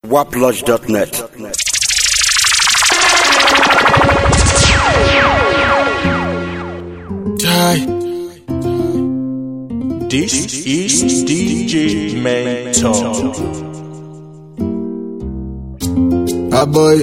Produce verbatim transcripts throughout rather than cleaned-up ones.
waplodge dot net. This is D J Mentor. Ah boy,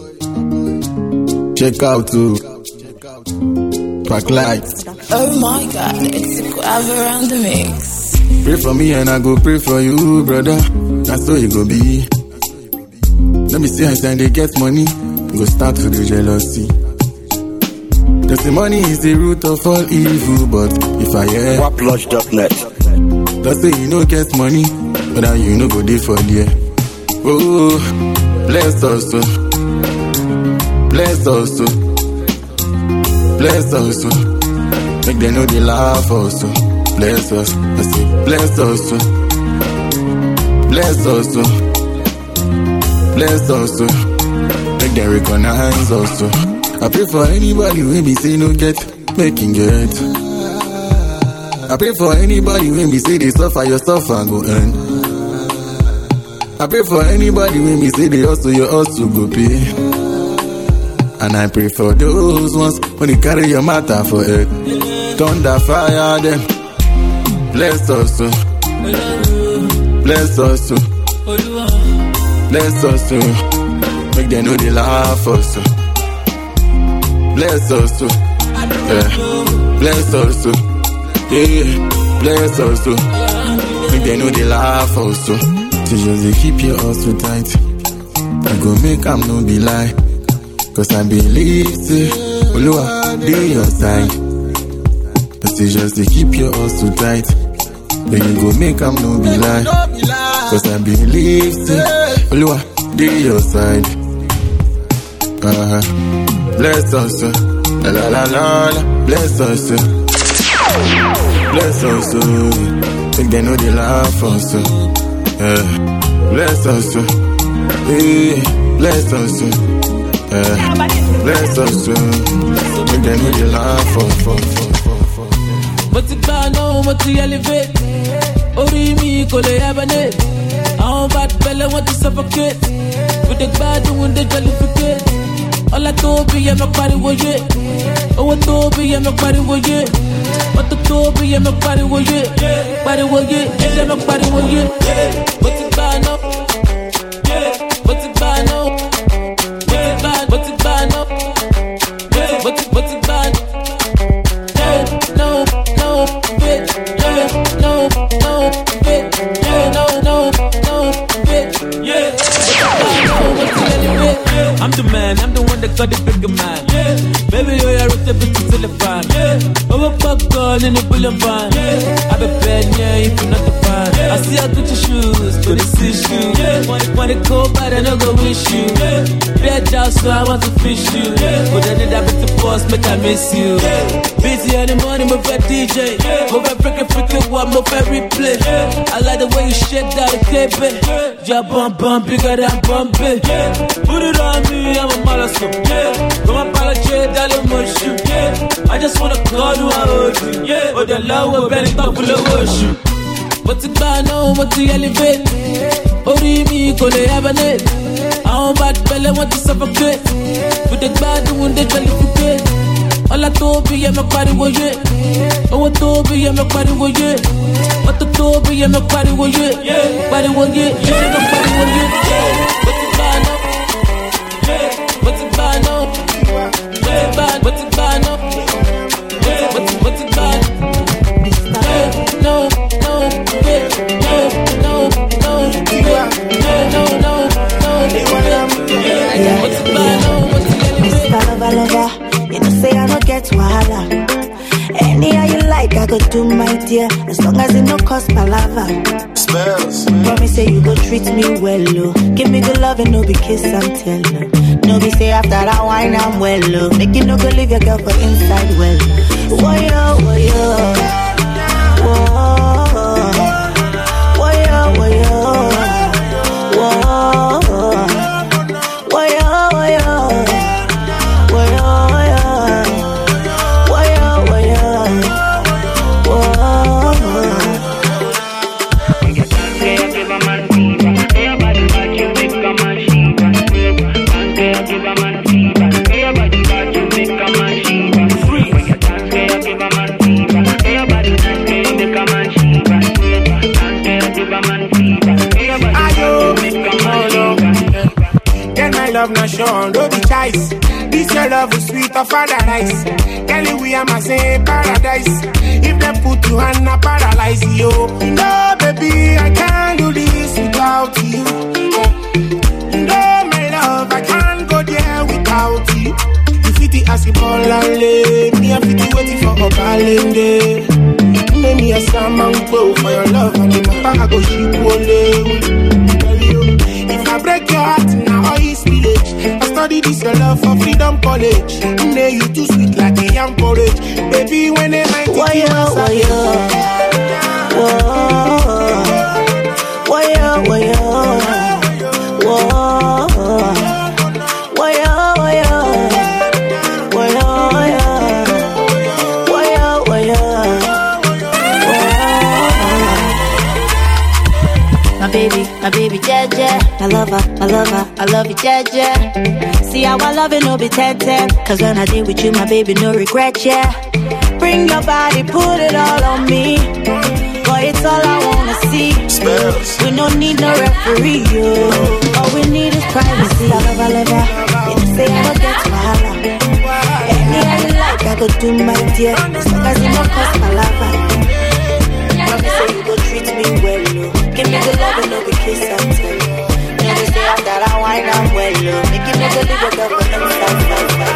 check out to Pack Lights. Oh my God, it's a grab around the mix. Pray for me and I go pray for you, brother. That's how it go be. Let me see how they get money, go start to do jealousy. Cause the money is the root of all evil, but if I hear waplodge dot net, that's say you no get money, but now you no go there for there. Oh, bless us, oh. Bless us, oh. Bless us, oh. Make them know they laugh also. Bless us, I say, bless us, oh. Bless us, oh. Bless us, oh. Make them recognize us, oh. I pray for anybody who be say no get, making get. I pray for anybody who be say they suffer, your suffer go earn. I pray for anybody who be say they also your also go pay. And I pray for those ones when they carry your matter for it. Thunder fire them. Bless us, oh. Bless us, oh. Bless us, oh. Make them know they laugh us, oh. Bless us, oh. Yeah. Bless us, oh. Yeah. Bless us, oh. Make them know they laugh also. So just keep your hustle tight. I go make am no be lie. Cause I believe, say, Oluwa, be your side. So just keep your hustle tight. Then you go make am no be lie. Cause I believe, say, Oluwa, be your side. Uh-huh. Bless us, uh. la la la la la. Bless us, uh. Bless us, uh. Make them know they laugh us, uh. uh. Bless us, uh. hey. Bless us, uh. uh. Bless us, uh. Make them know they laugh us, uh. But it's bad now, but to elevate. Ori mi kole abane. I'm bad fella want to suffocate. With the bad when they jollificate. All I do be a body with it. Oh, what do be a body with it. What the do be a body with it. Body with it. Is a body with it. What's it bad now? What's it bad now? What's it bad now? What's it what's it bad? No, no, bitch. No, no, bitch. No, no, no, bitch. Yeah. I'm the man, I'm the one that got the bigger man. Yeah. Baby, you're a rich bitch to the fan. Yeah. Over popcorn in the boulevard. Yeah. I've been bad, yeah, if you're not the fan. Yeah. I see how good your shoes, but it's issue. Yeah. Wanna, wanna go bad and I go wish you. Yeah. Bad job, so I want to fish you. Yeah. But I need that bit to boss, make I miss you. Yeah. Busy in the morning, move a D J. Yeah. Move a freaking freaking one, move a replay. Yeah. I like the way you shake that cape. Yeah. Your bum bum bigger than Bombay. Yeah. Put it on me, I'm a mollusk. Yeah. Don't apologize, darling, mush you. Yeah. I just wanna call you, I hold you. Yeah. Oh, the lower belly, top full of worship. But it's bad now, but to elevate. Ori mi kole abane. I'm bad fella want to suffocate. With the bad when they jollificate. All I do be a body with it. Oh, what do be a body with it. What the do be a body with it. Body with it. Yeah, no body with it. What's it bad now? What's it bad now? What's it bad? What's it bad now? What's it what's it bad? No, no, bitch. No, no, no, bitch. No, no, no, no. What's it bad now? What's it bad? You know say I don't get wahala. Any how you like, I go do my dear. As long as it no cost palava. Spells. Promise say you go treat me well, oh. Give me good love and no be kiss and tell. No be say after that wine I'm well, oh. Make you no go leave your girl for inside well. Woyo, woyo. Whoa. Woyo, woyo. Whoa. Woyo, woyo. Woyo. love not sure, no be choice. This your love is sweet of paradise. Kelly, we are my same paradise. If they put you on a paralyze you. No, baby, I can't do this without you. No, my love, I can't go there without you. You fit the acid ball and lay. Me, I fit the waiting for a balance. Make me a salmon bow for your love. And if I go ship only. If I break your heart now, all is village. I study this your love for Freedom College. Nay, you too sweet like a young porridge. Baby, when they might take why you yo, why yo? Whoa, why yo, why yo? Whoa, why yo, why yo? Why yo, why yo? Why yo, why yo? My baby, my baby, Jaja. I love her, I love her, I love you, Jaja. See how I love it, no be ten ten. Cause when I did with you, my baby, no regret, yeah. Bring your body, put it all on me. Boy, it's all I wanna see. Spells. We don't need no referee, yo. All we need is privacy. I love her, I love her. You know, say I don't get to holla. Any I like, I go do my dear. As long as it don't cost my lover. Mommy say you go treat me well, no. Give me the love and no be kiss and tell. Never say after I wine I'm well, no. Make you never leave your girl for them five, five, five.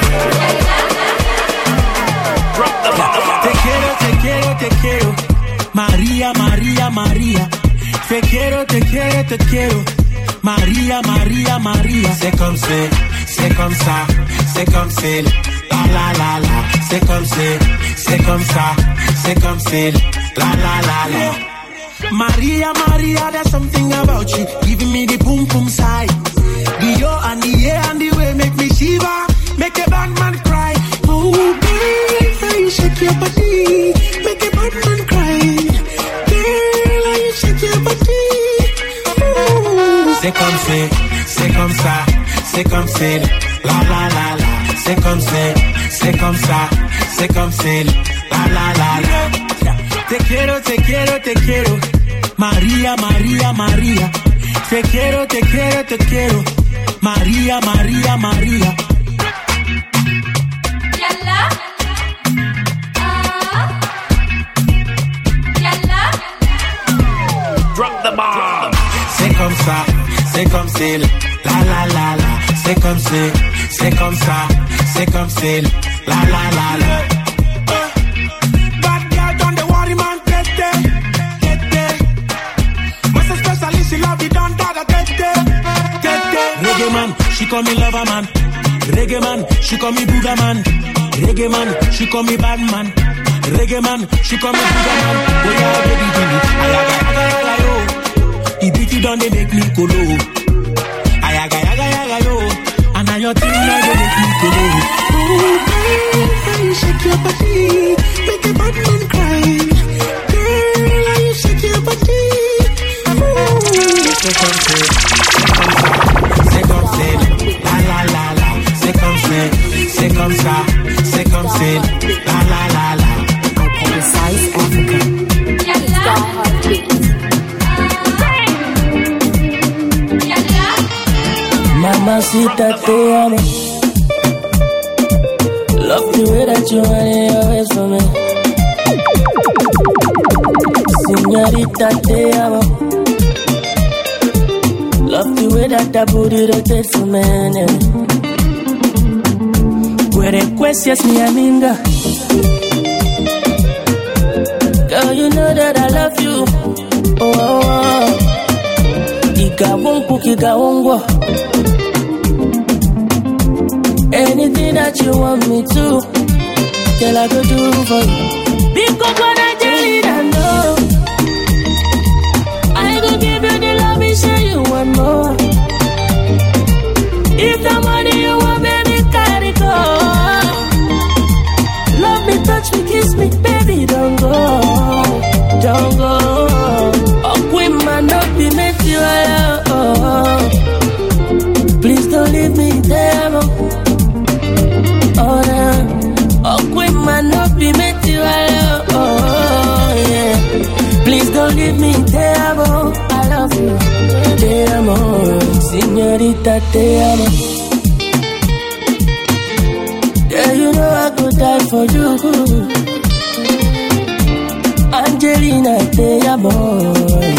Te quiero, te quiero, te quiero. María, María, María. Te quiero, te quiero, te quiero. María, María, María. C'est comme c'est, c'est comme ça, c'est comme c'est. La la la la. C'est comme c'est, c'est comme ça, c'est comme c'est. La la la la. Maria, Maria, there's something about you, giving me the boom boom side. The yo and the yeah and the way make me shiver, make a bad man cry. Oh, girl, how you shake your body, make a bad man cry. Girl, how you shake your body. Ooh. C'est comme c'est, c'est comme ça, c'est comme c'est. La la la la. C'est comme c'est, c'est comme ça, c'est comme c'est. La la la la. Te quiero, te quiero, te quiero. María, María, María. Te quiero, te quiero, te quiero. María, María, María. Yalla. Ah. Yalla. Drop the bomb. C'est comme ça, c'est comme c'est. La la la la. C'est comme c'est, c'est comme ça, c'est comme c'est. La la la la. Reggae man, she call me lover man. Reggae man, she call me booger man. Reggae man, she call me bad man. Reggae man, she call me booger man. Oh yeah, baby, baby, ayaga yaga yaga yo. He beat it down, they make me colo. Ayaga yaga yaga yo. And now your thing now they make me colo. Oh girl, how you shake your body, make a bad man cry. Girl, how you shake your body. Ooh, c'est comme ça. C'est comme c'est, la la la la. C'est comme c'est, c'est comme ça, c'est comme c'est, la la la la. Precise Africa. Yalla. Yalla. Mamacita, te amo. Love the way that you want it always for me. Señorita, te amo. Love the way that that booty rotates for me. Where the questions me aminga. Girl, you know that I love you. Oh, oh, oh. Ika wonku, ika wongwa. Anything that you want me to, girl, I go do for you. Because what I did, I know. I go give you the love and show you one more. If the money you want, baby, carry go. Love me, touch me, kiss me, baby, don't go, don't go. Oh, queen man, don't be made you alone. Please don't leave me there, oh, no. Oh, queen man, don't be made you alone. Oh, yeah. Please don't leave me there, oh. I love you, te amo, señorita, te amo. know I go die for you. Angelina, te amo.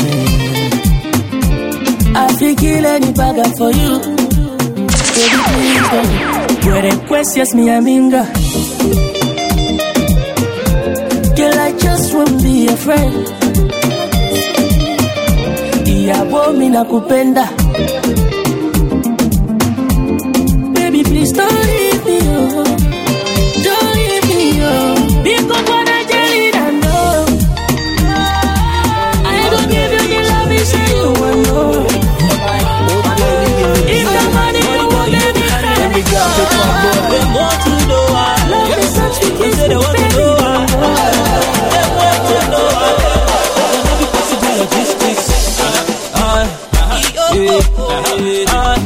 I feel kill any bagger for you. Baby, please don't. You're the questions me aminga. Girl, I just won't be a friend. Iyabo mi nakupenda. Baby, please don't leave me, oh. Don't leave me, oh. Because when I Angelina, no. I don't give you the love you say you want, no. If the money you want, baby, let me go. They want to know why. Love is such a kiss, they want to know why. They want to know why. There's no possible logistics. Ah, yeah, ah,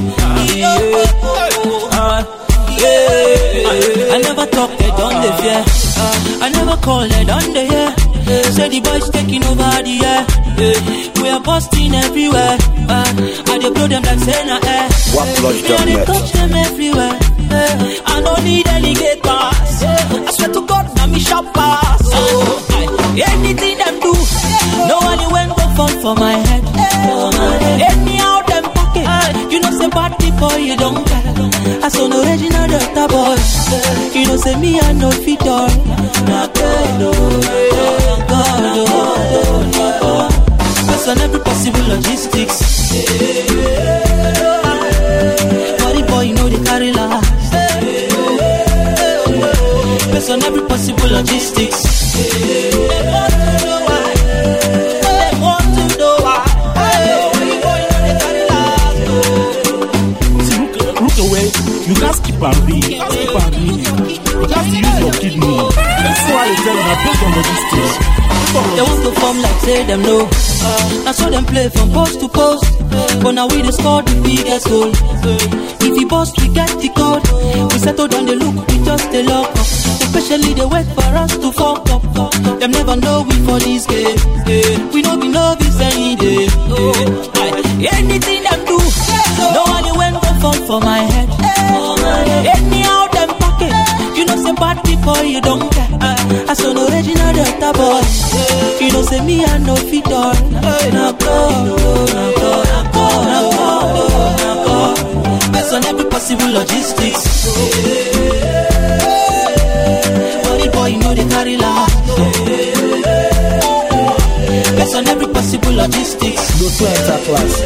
yeah. I never talk, they don't live, yeah. I never call, they don't they, yeah. Say the boys taking over the air. We are busting everywhere. Uh, I dey blow them like Senna air. Me I dey touch them everywhere. Uh, I don't need alligators. Uh, I swear to God, now me sharp pass. Uh, anything them do, no one when go fall for my head. Uh, anyhow them pocket, uh, you know say bad people you don't care. I saw no original Delta boy. Uh, you know say me I no fit all. Not God, no, God, no, no. Based on every possible logistics. Body boy, you know they carry last. Based on every possible logistics. They want to know why. They want to know why. Body boy, you know they carry last. See, look, look away. You can't keep and read. You can't keep and read. You have to use your kidney. That's why I tell you that based on logistics. They want to form like say them no. Uh, that's how them play from post to post. But now we the score the biggest goal. If we bust, we get the code. We settle down the look, we just the lock up. Especially they wait for us to fuck up. Them never know we for this game. We know we know this any day. Anything them do, no one when go fall for my head. Anyhow them pocket, you know some bad people you don't care. I saw no original Delta boy. You know say me I no fit all. No go, no go, no go, no go, no go. Based on every possible logistics. Body boy you know they carry last. Based on every possible logistics. Go to enter class.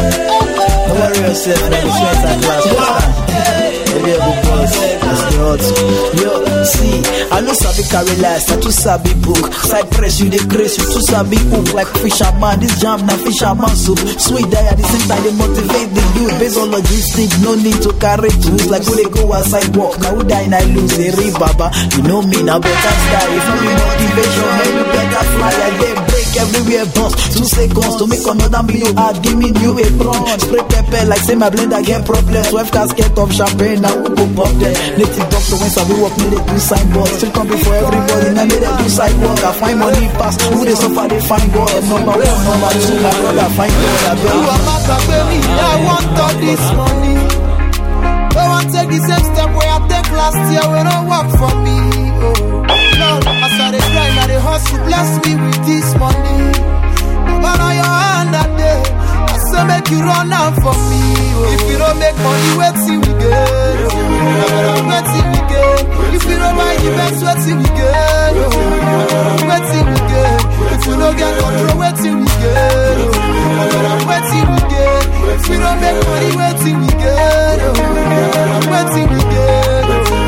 Don't worry yourself, go to enter class. Every other boss, that's the hot. Yo, see, I know sabi carry last, I too sabi book. Side press, you the grace, you too sabi hook. Like fisherman, this jam na fisherman soup. Sweet die at the same time, they motivate the youth. Based on logistics, no need to carry tools. Like when they go outside walk, now who die and I lose. Hey, Ray Baba, you know me, now better style. If not be motivation, man, you better fly. I then break everywhere, boss. Two seconds to make another million hard. Give me new apron. Spray pepper like say my blender get problems. twelve casket of champagne. Now who go pop them? Native doctor when some work me they do signboard. Still come before everybody. Now they do sidewalk. I find money pass. Who they suffer they find God. Number one, number two, my brother find God. I you are my baby. I want all this money. Don't want to take the same step where I take last year when I work for me. Oh Lord, as I dey grind, I dey hustle. Bless me with this money. But on your hand that day, I say make you run out for me. Oh. If you don't make money, wait till we get. Wait till we get. If you don't buy the best, wait till we get. Wait till we get. If you don't get control, wait till we get. Wait till we get. If you don't make money, wait till we get. Wait till we get.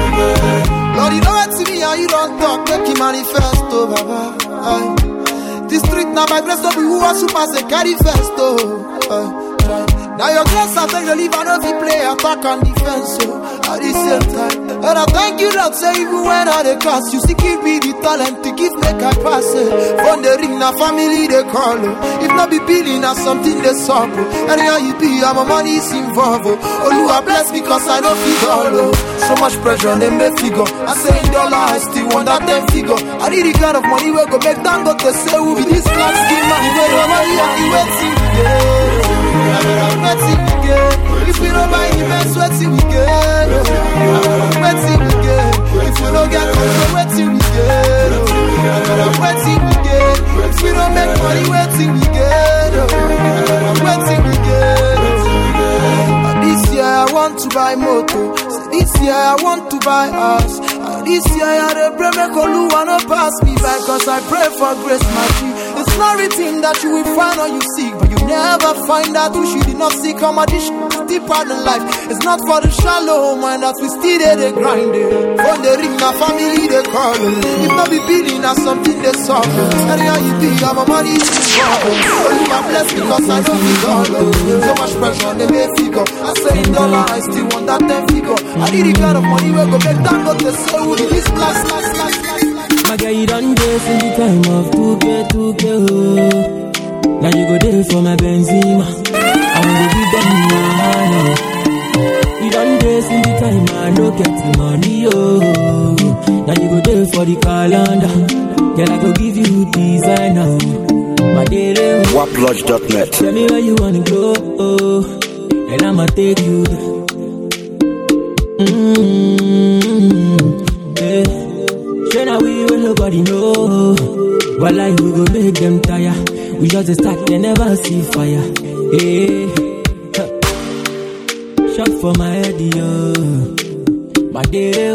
Lord, you know what to me and you don't talk, make you manifest, oh Baba. Aye. This street now my grace don't be who I super say carry first, oh. Uh, now your grace I take the leave and if you play attack and defense, oh. At the same time, and I thank you Lord, say even when I dey cross, you still give me the talent to give make I pass it. From the ring now family they call, oh. If not be billing now something they solve, oh. Anyhow you be, I'm a money is involved, oh. Oh, you are blessed because I know figure, oh. So much pressure on them they figure. I say in dollar I still want that them figure. I need the kind of money where go make them go to say who be this class scheme man. You know money and the waiting we get. Waiting we get. If we don't buy the best, waiting we get. Waiting we get. If we money waiting we get, oh. Waiting we get, oh. This year I want to buy motor. This year I want to buy house. This year I dey pray make Oluwa no pass me by, cause I pray for grace, my G. It's not written that you will find or you seek, but you never find out who you did not seek. How much is deeper than life? It's not for the shallow mind that we still dey dey grind it. When they ring my family they call it. If not be billing or something they solve it. Anyhow you be, I'm a money to solve it. Oluwa bless me cause I know we all it. So much pressure they may figure. I say in dollar I still want that ten figure. I need the kind of money where go make that go to say who this last last last last. My girl, you done this in the time of two K, two K, oh. Now you go there for my Benzema. I wanna give them money. You done this in the time I no get the money, oh. Now you go there for the calendar. Girl, I go give you designer. My daily Waplodge dot net. Tell me where you wanna go, oh. And I'ma take you there. Mm-hmm. Yeah. Share now we will nobody know. While I we go make them tire. We just start, they never see fire. Hey, shot for my head, yo. My day,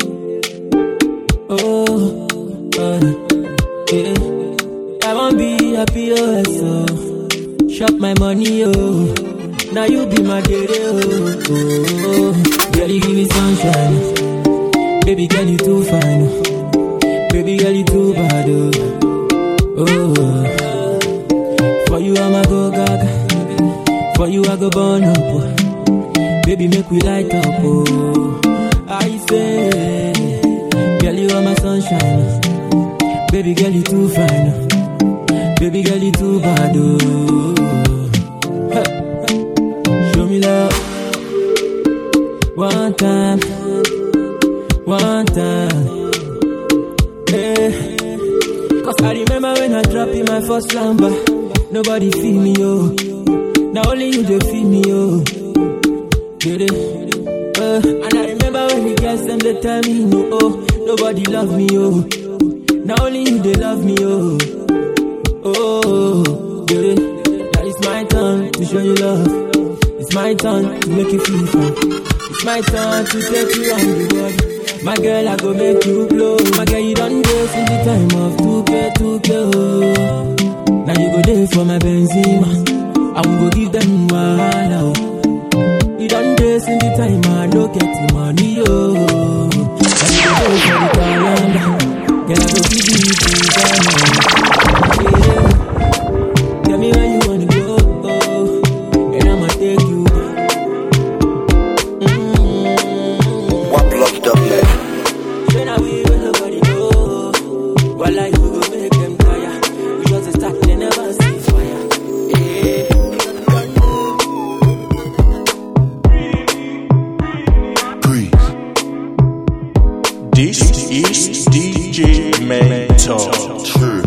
oh, uh, yeah. I won't be happy, oh, so shop my money, oh. Now you be my day, oh, oh. Girl, you give me sunshine. Baby girl, you too fine. Baby girl, you too bad, oh, oh. For you, I'ma go gaga. For you, I go burn up, oh. Baby, make we light up, oh. I say, girl, you are my sunshine. Baby girl, you too fine. Baby girl, you too bad, oh. Show me love. One time. One time. Cause I remember when I dropped in my first number. Nobody feel me, oh. Now only you they feel me, oh. Get it? Uh, and I remember when the girls them they tell me no, oh. Nobody love me, oh. Now only you they love me, oh. Oh, get it? Now it's my turn to show you love. It's my turn to make you feel fun. It's my turn to take you around the world. My girl, I go make you blow. My girl, you done this in the time of two K, two K, oh. Now you go there for my Benzema. I will go give them wahala, oh. You done this in the time I no get the money, oh. Now you go there for the calendar. Girl, I go give you the yeah. Tell me where you wanna go, oh. And I'ma take you. Mm-hmm. Waplodge dot net. This is D J Mentor. True.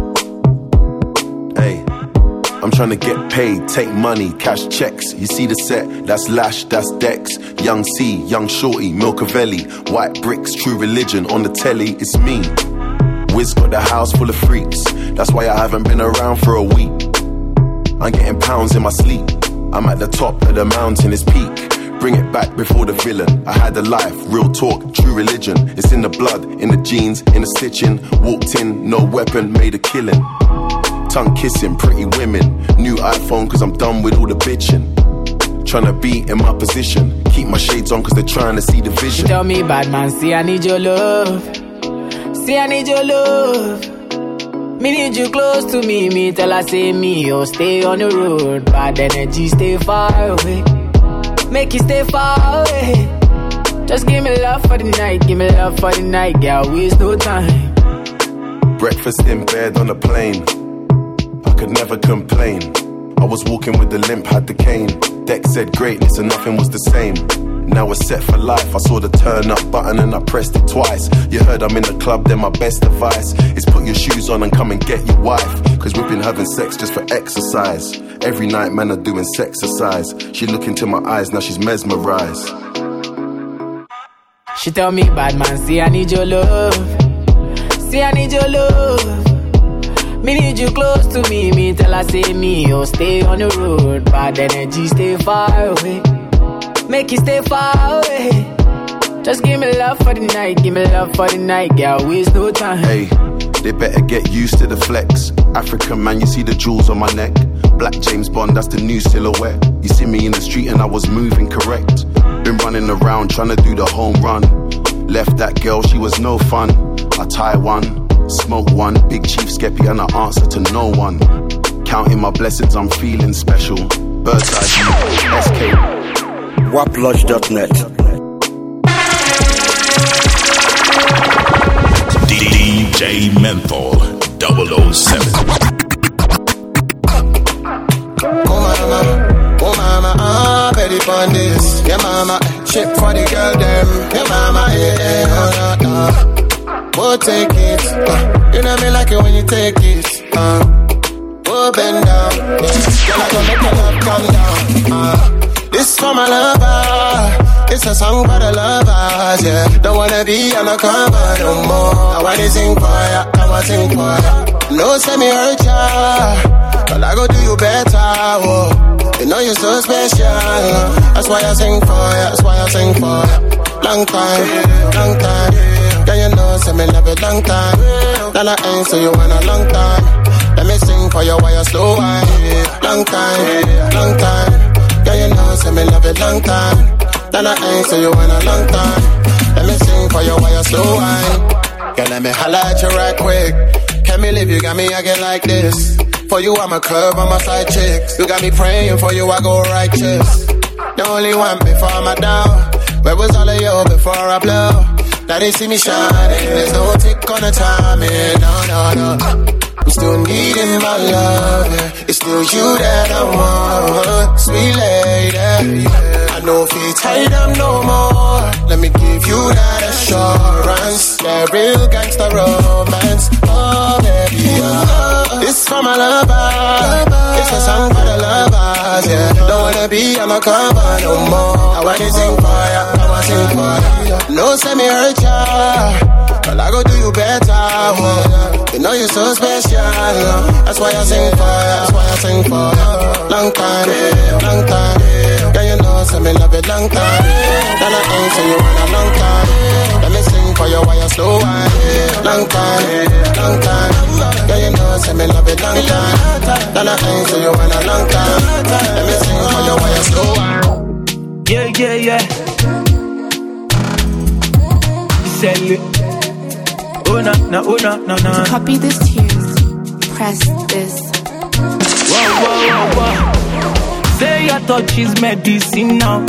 Hey, I'm trying to get paid, take money, cash checks. You see the set, that's Lash, that's Dex. Young C, Young Shorty, Milcavelli. White bricks, True Religion, on the telly, it's me. Wiz got the house full of freaks. That's why I haven't been around for a week. I'm getting pounds in my sleep. I'm at the top of the mountain, it's peak. Bring it back before the villain. I had a life, real talk, true religion. It's in the blood, in the jeans, in the stitching. Walked in, no weapon, made a killing. Tongue kissing, pretty women. New iPhone cause I'm done with all the bitching. Tryna be in my position. Keep my shades on cause they're trying to see the vision. She tell me, bad man, see I need your love. See I need your love. Me need you close to me. Me tell her say me, oh stay on the road. Bad energy, stay far away. Make you stay far away. Just give me love for the night. Give me love for the night. Girl, waste no time. Breakfast in bed on a plane. I could never complain. I was walking with the limp, had the cane. Deck said greatness and nothing was the same. Now we're set for life. I saw the turn up button and I pressed it twice. You heard I'm in the club, then my best advice is put your shoes on and come and get your wife. Cause we've been having sex just for exercise. Every night man are doing sexercise. She look into my eyes, now she's mesmerized. She tell me, bad man, see I need your love. See I need your love. Me need you close to me, me tell her say me, oh stay on the road, bad energy stay far away. Make you stay far away. Just give me love for the night, give me love for the night, girl, waste no time. Hey, they better get used to the flex. African man, you see the jewels on my neck. Black James Bond, that's the new silhouette. You see me in the street and I was moving correct. Been running around trying to do the home run. Left that girl, she was no fun. I tie one, smoke one, big chief skeppy and I answer to no one. Counting my blessings, I'm feeling special. Bird's eye view, S K. waplodge dot net. D J Menthol double oh seven. Oh mama, oh mama, ah, petty pon this. Yeah mama, shit for the girl them. Yeah mama, yeah, oh no, no. We'll take it, uh, you know me like it when you take it, uh. We'll bend down, yeah. Girl I gon' make your love come down, uh. This for my lover, it's a song for the lovers, yeah. Don't wanna be undercover no more. I wanna sing for ya, I wanna sing for ya. No, send me hurt ya, but I go do you better, oh. You know you're so special, that's why I sing for ya, that's why I sing for ya. Long time, long time, yeah, you know, say me love it long time. Now I ain't so you want a long time. Let me sing for you while you slow wine. Long time, long time, yeah, you know, say me love it long time. Now I ain't so you want a long time. Let me sing for you while you slow wine. Yeah, let me holla at you right quick. Can't believe you got me again like this. For you, I'm a curve on my side chicks. You got me praying for you, I go righteous. The only one before my down. Where was all of you before I blow? Now they see me shining. There's no tick on the timing. No, no, no. I'm still needing my love. Yeah. It's still you that I want. Sweet lady. I know if you tight up no more. Let me give you that assurance. Yeah, real gangsta romance. Oh, baby, oh. This for my lover. It's a song for the lovers, yeah. Don't wanna be undercover no more. I wanna sing for ya, I wanna sing for ya. No, send me hurt ya, but I go do you better, oh. You know you're so special, that's why I sing for ya, that's why I sing for ya. Long time, long time, yeah, you know, send me love it long time. Then I ain't so you want a long time. Let me sing for you while you slow wine. Long time, long time, yeah, you know, send me love it long time. Then I ain't so you want a long time. Let me sing for you while you slow wine. Yeah, yeah, yeah. Sell it. Oh, no, no, oh, no, no, no. Copy this tune. Press this. Whoa, whoa, whoa, whoa. Say your touch is medicine now.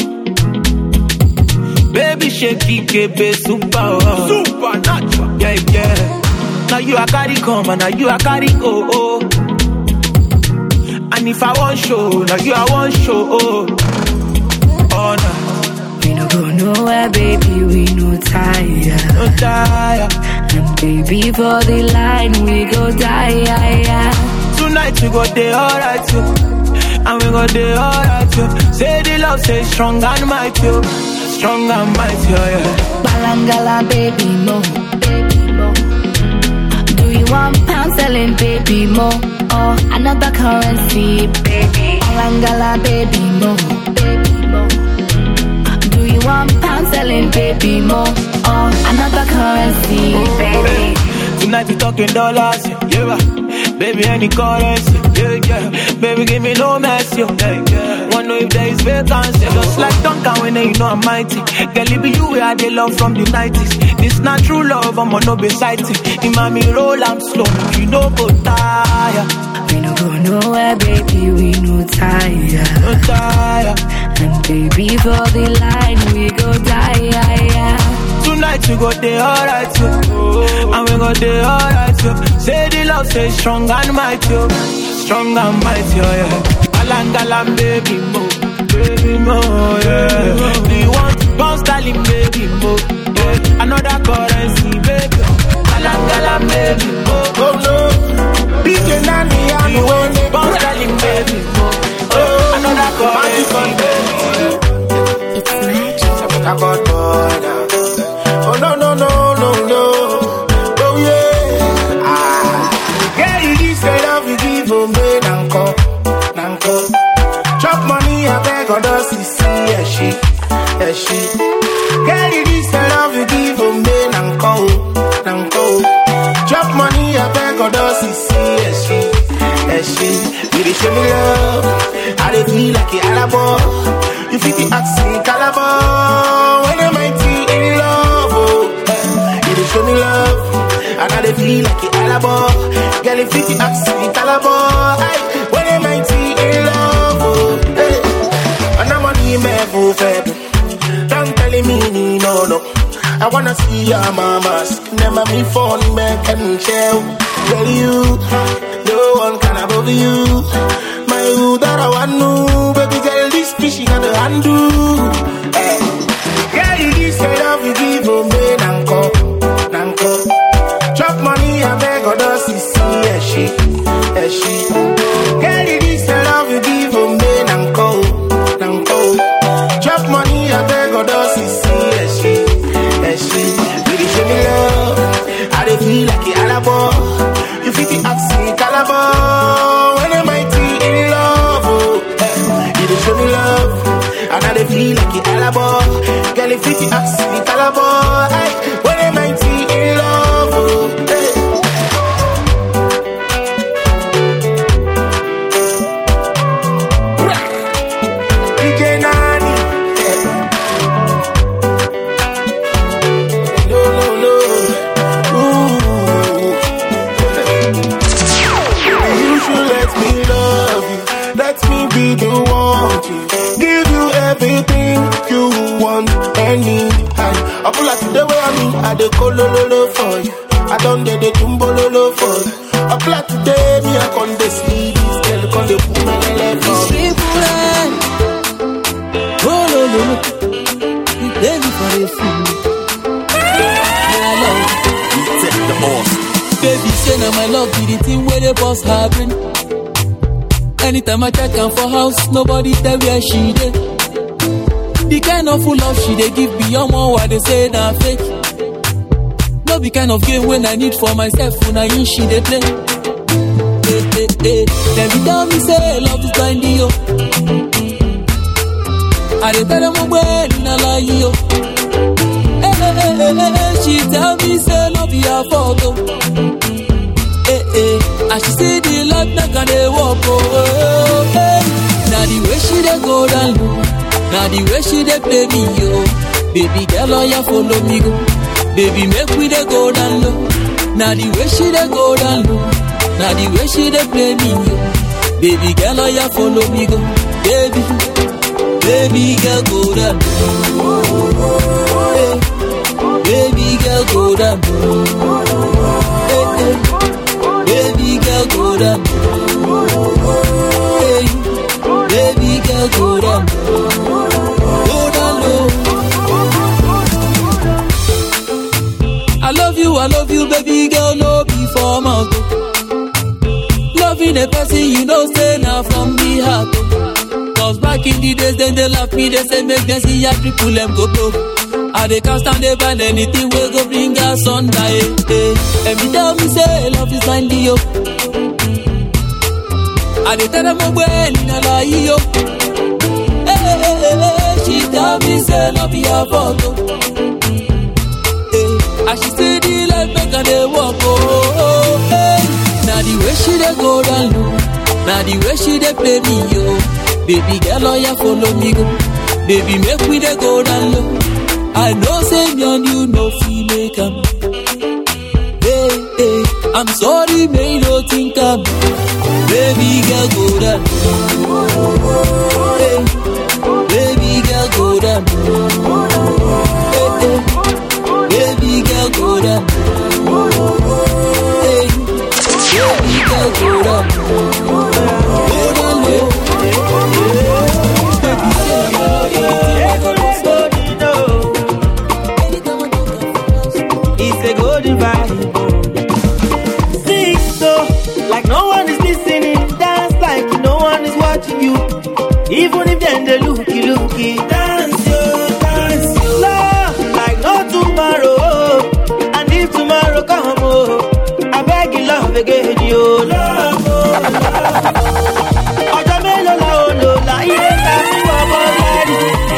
Baby, shake it, baby, super. Supernatural. Yeah, yeah. Now you are carry come and now you are carry go. Oh. And if I want show, now you are one show. Oh, oh no. We no go nowhere, baby, we no tire. No tire. And baby, for the line, we go die, yeah, yeah. Tonight we go day alright, yo. And we go day alright, yo. Say the love, say strong and mighty, yo. Strong and mighty, yo, yeah. Balangala, baby, mo, baby, mo. Do you want pound selling, baby, mo? Or another currency, baby? Balangala, baby, mo, baby, mo. Do you want pound selling, baby, mo? Or another currency, baby? Tonight we talking dollars, yeah. Baby, any currency, yeah, yeah. Baby, give me no mess, yo, yeah, yeah. Wanna know if there is vacancy, just like Duncan when you know I'm mighty. Girl, it be you where I dey love from the nineties. This not true love, I'm on no beside it. In mommy roll, I'm slow, you know go tire. We no go nowhere, baby, we no tire. No tire. And baby, for the line, we go die, yeah, yeah. Tonight we go day alright, yo. Oh. And we go day alright, yo. Say the love, say strong and mighty, yo. Strong and mighty, yo, yeah. Alangalam, baby, mo, baby, mo, yeah. Do you want pound sterling, baby, mo, yeah. Another currency, baby. Alangalam, baby, mo, oh no. D J Nani, I'm the one. Pound sterling, baby, mo, oh. Another currency, baby. It's magic. About boy, oh no no no no no, oh yeah, ah, yeah yeah she, yeah she. Girl, it is the love you give a man and call, and call. Drop money, I beg or does he see, yeah she, yeah she. You dey show me love, I dey feel like a alabo. You fit the accent calabar when I'm mighty in love, oh. You dey show me love, and I dey feel like a alabo. Girl, you fit the accent calabar when I'm mighty in love, oh. Hey. And I'm on email for fed. Don't tell me no, no. I wanna see your mamas. Never me phone, make and share. Tell you, no one can above you. My hood that I want to, baby girl, this fishy got the handle. Hey. Yeah, you this kind of you give a man and call, and call. Drop money, I beg or does he see, yeah she, yeah she. Girl, you this kind of you give a man and call, and call. Drop money, I beg or does he see, yeah she, yeah she. You show me love, I dey feel like a alabo. You fit the accent calabar when I'm mighty in love, oh. You dey show me love, and I dey feel like a alabo. Girl, you fit the accent calabar when I'm mighty in love, oh. D J Nani, no, no, no, ooh. You should let me love you, let me be the one to give you everything you want and need. And I pull out the way I mean, I dey kolololo for you, I don't dey the tumbololo for you. I pull out today, me I con dey see this girl, con dey put my lele for you. Oh no no no, you play me for a fool. I love you, take the boss. Baby, say now my love be the thing where the boss happen. Anytime I check her for house, nobody tell where she dey. The kind of full love she dey give beyond one why they say na fake. No be kind of game when I need for myself when I use she dey play. Hey, hey, hey. Then you tell me say love is blind yo. I dey tell them I'm well in a lie yo. Hey, hey, hey, hey, hey. She tell me say love be her fault oh. Hey, hey. And she say the love not gonna walk oh. Hey. Now the way she dey go down low, now the way she dey play me yo. Baby girl oh ya follow me go. Baby make we dey go down low. Now the way she dey go down low, now the way she dey play me yo. Baby girl oh ya follow me go. Baby, baby girl go down low. Hey. Baby girl go down low. Hey, hey. Baby girl go down low. Hey. Baby girl go down low. Go down low. I love you, I love you, baby girl, no before mouth. Loving a person you know say now from the heart. Cause back in the days then they laugh me, they say make them see ya triple them go broke. I they can't stand they ban anything we go bring us on die. And me tell me say love is blind yo. I they tell them I'm well in a lie yo. Hey, hey, hey, hey. She tell me say love is her fault oh. And she say the life make her dey walk oh, oh, hey. Now the way she dey go down low, now the way she dey play me yo. Baby girl oh ya follow me go. Baby make we dey go down low. I know say me and you no feel make am. Hey hey, I'm sorry may you no think am. Baby girl go down low. Hey, baby girl go down low. Hey hey. Baby girl go down. Hey, baby girl go down. Go down low. Baby say it's a golden vibe. Sing so like no one is listening. Dance like no one is watching you. Even if then they looky looky. Dance yo, dance yo. Love like no tomorrow. And if tomorrow come oh, I beg you love again yo. Love oh. Ọjọ́ mélòó la ó lò láyé ká fún ọmọ lárí.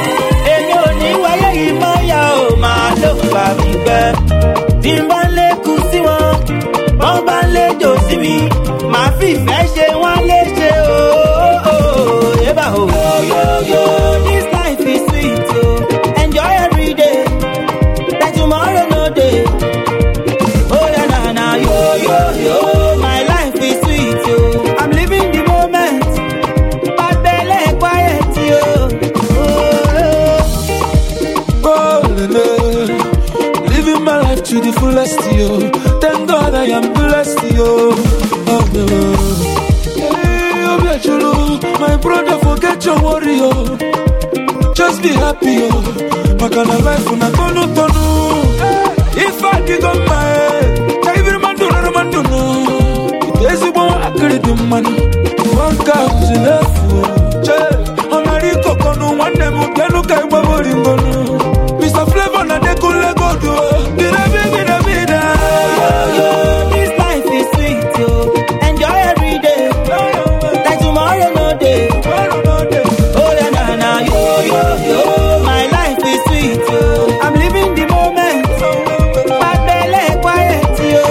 to the fullest, yo. Thank God I am blessed, yo. Oh, no. Hey, Obiachulu, my brother, forget your worry, yo. Just be happy, yo. Makana life una tonu tonu. If I dig on my head, every man do no man do no. It is one accurate money. One car is enough. Che, on a rico kono one dem ukenu kai babori ngono. Mister Flavor na de kule go do. Gina be gina be da. This life is sweet, yo. Enjoy every day. Like tomorrow no day. Oh yeah, na na yo yo yo. My life is sweet, yo. I'm living the moment. My belly quiet, yo.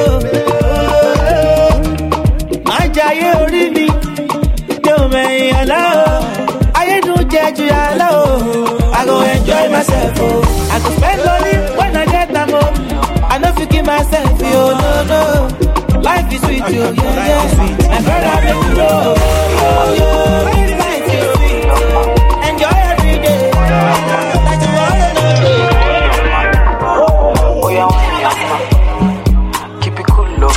My jaye ori mi, yo me allow. I do judge you allow. I go enjoy myself, oh. I go spend money when I get them home. I know if you give myself, yo, no no. Life is sweet, yo, yeah yeah. My brother make you roll, yo yo. Life is sweet, enjoy every day. Like tomorrow no day. Oh yeah, keep it cool, love.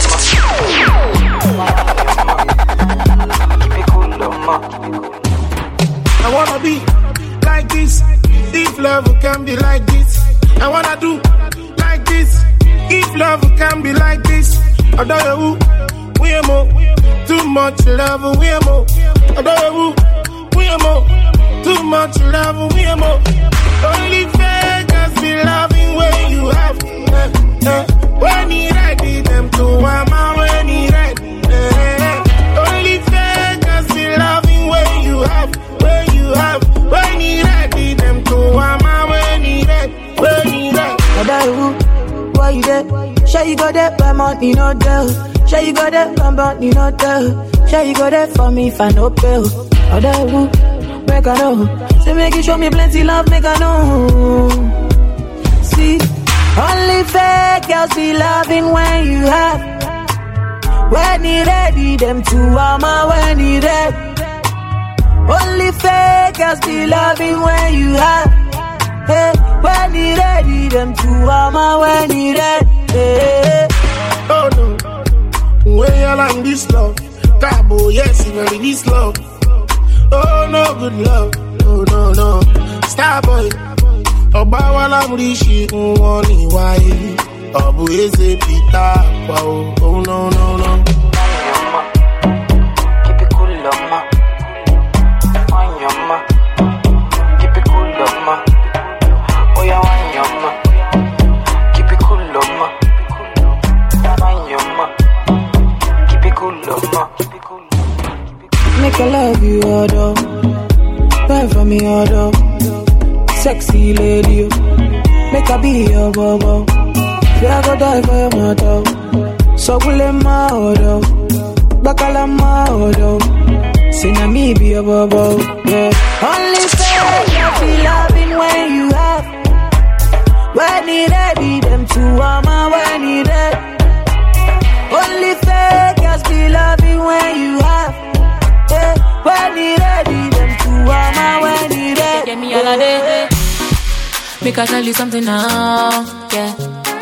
Keep it cool, love. I wanna be like this. If love can be like this, I wanna do like this. If love can be like this, I don't know who we are more. Too much love, we are more. I don't know who we are more. Too much love, we are more. Only fakers be loving when you have. Uh, uh, when he ready, them to mama when he ready. Uh, only fakers be loving when you have. When you have, when he ready, them to mama when he ready. When he ready. I don't know who, why you there? Sure you got that by money, no doubt. Sure you got that by money, no doubt. Sure you got that for me if I no bill. I don't know who, make I know. Say make you show me plenty love, make I know. See, only fake girls be loving when you have. When he ready, them to mama when he ready. Only fake girls be loving when you have. Hey, when he ready, them to mama when he ready. Hey. Oh no, when you like this love, Cabo, yes, you really this love. Oh no, good love. Oh no no, Starboy. Oba wala mrishi uwoni wai. Obu eze pita wow. Oh no no no. Keep it cool, love, ma. On your ma. Keep it cool, love, ma. Oh yeah, on your ma. Keep it cool, love, ma. On your ma. Keep it cool, love, ma. Make I love you, although. Buy for me, although. Sexy lady, make I be your bobo. Yeah, I go die for your motto. So will in my auto. Bakala my auto. Say na me be your bobo. Yeah. Only say I feel loving when you have. When he ready, them two mama when he ready. Only fake girls be loving when you have. Yeah. When he ready, them two mama when he ready. Get me all of day. Make I tell you something now, yeah.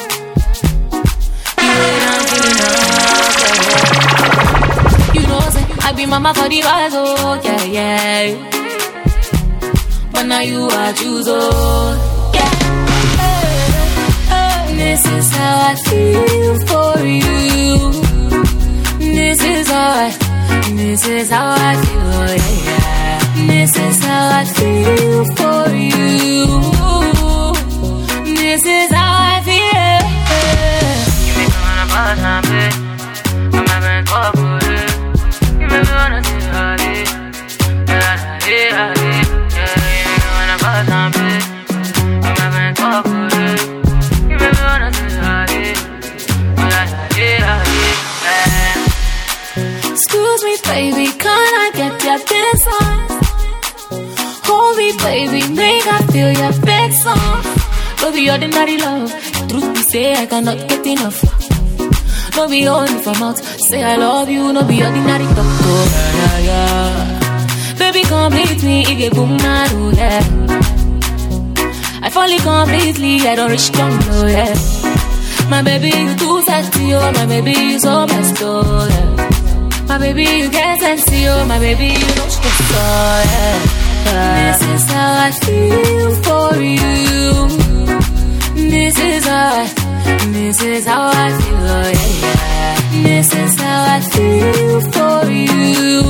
You know I'm feeling now, yeah. You know, say, I be mama for the vibes, oh, yeah, yeah. But now you are choose, oh, yeah. Hey, hey, this is how I feel for you. This is how I, this is how I feel, oh, yeah, yeah. This is how I feel for you. This is how I feel. You make me wanna pass my bed. I'm having trouble. You make me wanna say hi. Yeah, yeah, yeah. You make me wanna pass my bed. I'm having trouble. You make me wanna say hi. Yeah, yeah, yeah. Excuse me, baby, can I get your dance on? Hold me, baby, make I feel your big song. No be ordinary love. Truth be say I cannot get enough. No be only from out. Say I love you. No be ordinary talk. Oh, yeah, yeah. Baby, complete me. Ige boom na do yeah. I fall in completely. I don't reach down low yeah. My baby, you too sexy, oh, my baby, you so best, oh, yeah. My baby, you get sexy, oh, my baby, you don't stress, oh, yeah. This is how I feel for you. This is how I, this is how I feel, oh, yeah, yeah. This is how I feel for you.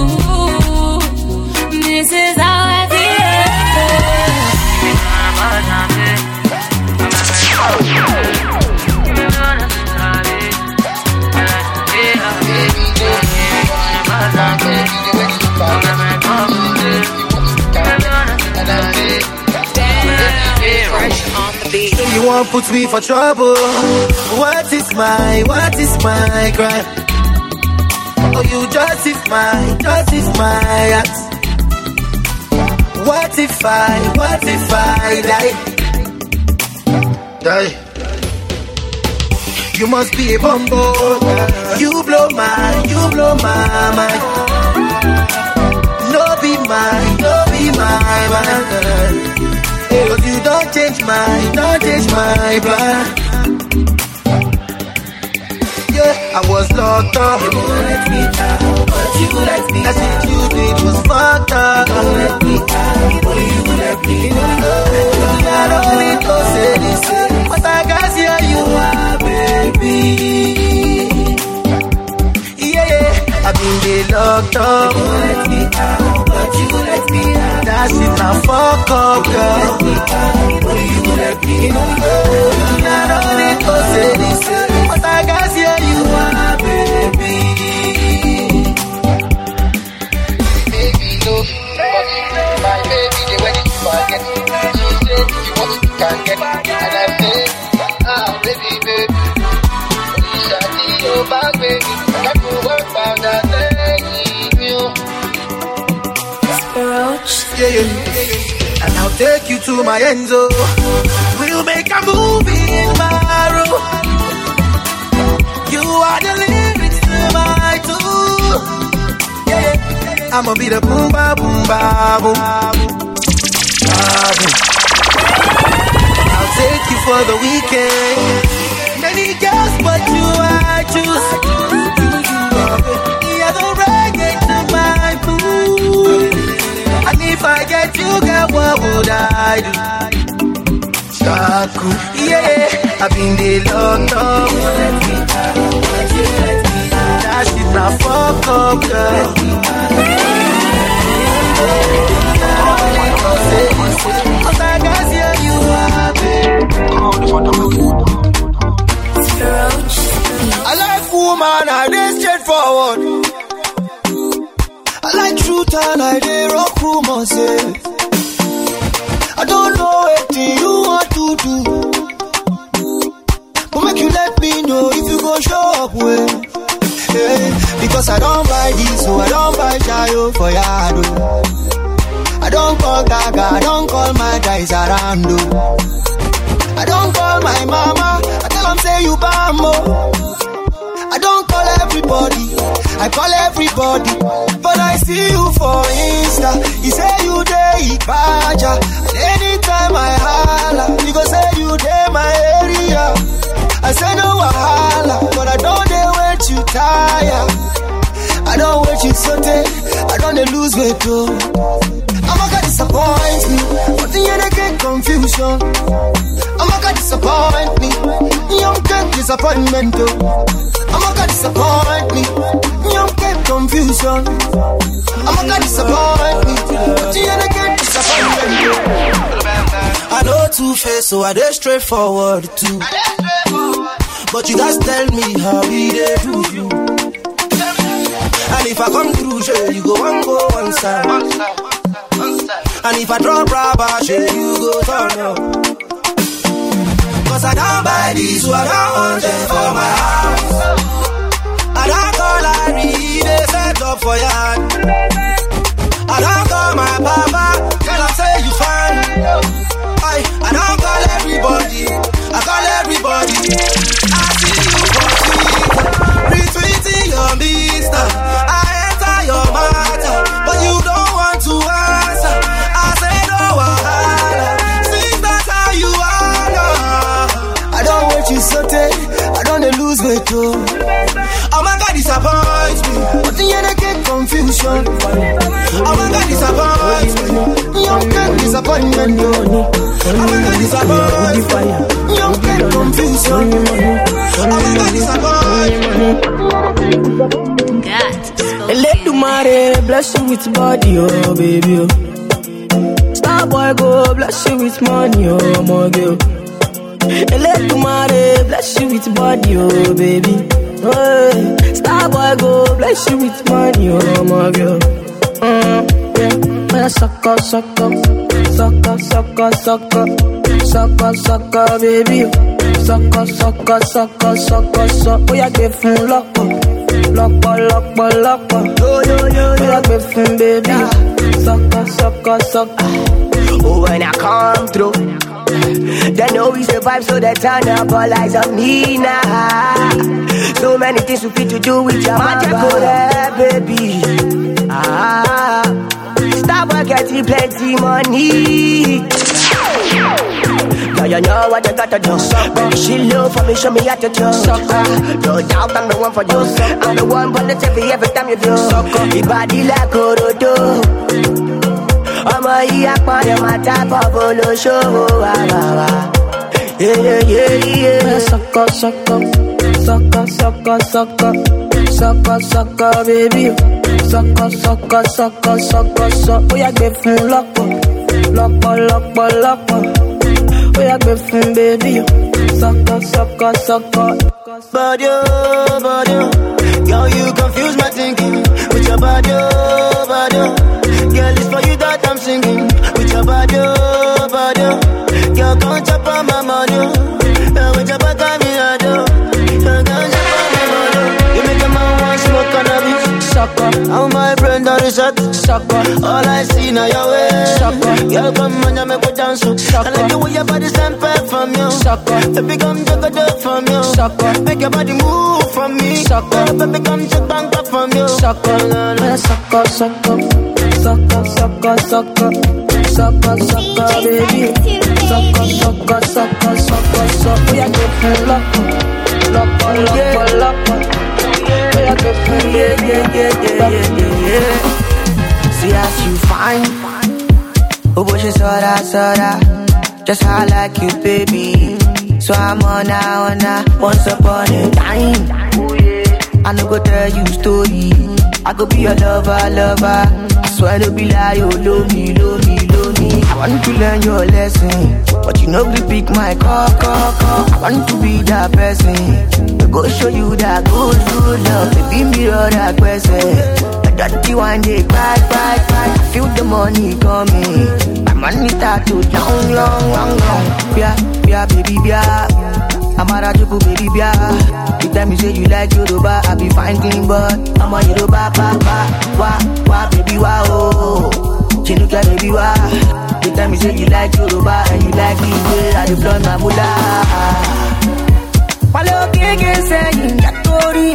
This is how I feel. You won't put me for trouble. What is my, what is my crime? Oh, you justify, justify acts. What if I, what if I die? Die. You must be a bumbo. You blow my, you blow my mind. No be mine, no be my man. Cause you don't change my, don't change my plan. Yeah, I was locked up. You let me down, but you let me down. That shit you did was fucked up. You let me down, but you let me down. I don't need to say this, but I guess here you are, baby. Yeah, yeah, I've been there locked up. You let me down, but you let me down. That shit now fuck up, girl. You let me down, but you let me down. I don't need to say this, but I guess here you are, baby. Baby, no, but my baby, the way you forget. She said if you want it, you can get it. And I said, ah, baby, baby. You shall be your back, baby. I got to work about that thing, you. Yeah, yeah, yeah. And I'll take you to my end zone. We'll make a movie in my room. You are the lyrics to my tune. Yeah, I'ma be the boom ba boom ba boom. I'll take you for the weekend. Many girls, but you I choose. Yeah, the reggae to my food. And if I get you, girl, what would I do? Shaku, yeah, I've been the locked up. You let me down, but you let me down. That shit now fuck up, girl. Cause I guess yeah, you are, babe. I like woman, I dey straightforward. I like truth and I dey rock rumors, yeah. I don't know anything you want to do, but make you let me know if you gon' show up well. Yeah, because I don't buy this, so I don't buy Chayo for Yado. I don't call Gaga, I don't call my guys around. I don't call my mama, I tell them say you bambo. I don't call everybody, I call everybody. But I see you for Insta, you say you dey Ibaja. And anytime I holla, you go say you dey my area. I say no wahala, but I don't dey wait you tire. I don't wait you sote, I don't dey lose weight too. I'ma gonna disappoint me, but you ain't get confusion. I'ma gonna disappoint me, you don't get disappointment too. I'ma gonna disappoint me, you don't get confusion. I'ma gonna disappoint me, but you ain't get disappointment too. I know two-face, so I dey straightforward too. But you guys tell me how we dey do you. And if I come through, sure, you go one go one side. And if I drop rubber, sure, you go turn up. Cause I don't buy this, so I don't want them for my house. I don't call Larry, they set up for yard. I don't call my papa, tell him say you fine. I, I don't call everybody, I call everybody. I see you for Twitter, retweeting your mister. I enter your matter, but you don't want to answer. I say no wahala, since that's how you are. I don't want you sote, I lose weight, oh. Oh my God, disappoints me. But the end I get confusion. Oh my God, disappoints me. Young girl disappointment, oh. Oh my God, disappoints me. Young girl confusion. Oh my God, disappointment. God, let the money bless you with body, oh baby, oh. Star boy go bless you with money, oh my girl. Let the money bless you with body, oh baby. Oh, star boy go bless you with money, oh my girl. Mm, yeah, yeah, sucker, sucker, sucker, sucker, sucker, sucker, sucker, baby. Sucker, sucker, sucker, sucker, sucker. Oh yeah, give him lock up, lock up, lock up, lock up. Yo yo yo, oh yeah, give him baby. Sucker, sucker, sucker. Oh, when I come through, they know we survive, so they turn up all eyes on me now. So many things we fit to do with your magic, baby. Ah, stop getting plenty money. Now you know what I gotta do. Baby, she love for me, show me how to do. No doubt I'm the one for you. I'm the one for the T V every time you do. Your body like Orodo. I'm a yakman, my type of polo show. Yeah, yeah, yeah. Sucker, sucker, sucker, sucker, sucker, sucker, sucker, baby. Sucker, sucker, sucker, sucker, sucker. Oh yeah, give him lock up, lock up, lock up, lock up. Oh yeah, give him baby. Sucker, sucker, sucker. Body, oh, body, oh. Girl, you confuse my thinking with your body, oh, body, oh. Girl, it's for you that I'm singing with your body, oh, body, oh. Girl, can't chop on my money, oh. With your back on me, I do. Girl, can't chop on my money. You make a man want smoke cannabis. Sucker, how my friend on the shot. Sucker, all I see now your way. Sucker, girl, come on, you make me dance. Sucker, I like the way your body stand back from you. Sucker, baby, come take a dip from you. Sucker, make your body move from me. Sucker, baby, come take back up from you. Sucker, sucker, sucker, sucker, sucker, sucker, sucker, sucker, baby. Sucker, sucker, sucker, sucker, sucker. We are getting lock up, lock up, lock up, lock up. We are getting yeah, yeah, yeah, yeah, yeah, yeah. See as you fine. Oh, but you saw that, saw that. Just how I like you, baby. So I'm on now, on now. Once upon a time. Oh, yeah. I no go tell you story. I go be your lover, lover. I swear to be like, you love me, love me, love me. I want to learn your lesson, but you know we pick my call, call, call. I want to be that person. I go show you that good, good love. Baby, mirror that person. Dirty one day, bye, bye, bye. Feel the money coming. My money start to long, long, long, long. Bia, bia, baby, bia. I'm a rajuku, baby, bia. You tell me say you like Yoruba, I be fine, clean, but I'm a Yoruba, ba, ba. Wa, wa, baby, wa, oh. Chinuka, baby, wa. You tell me say you like Yoruba, and you like me, way I deploy my moolah. Follow Keke saying, Yatori,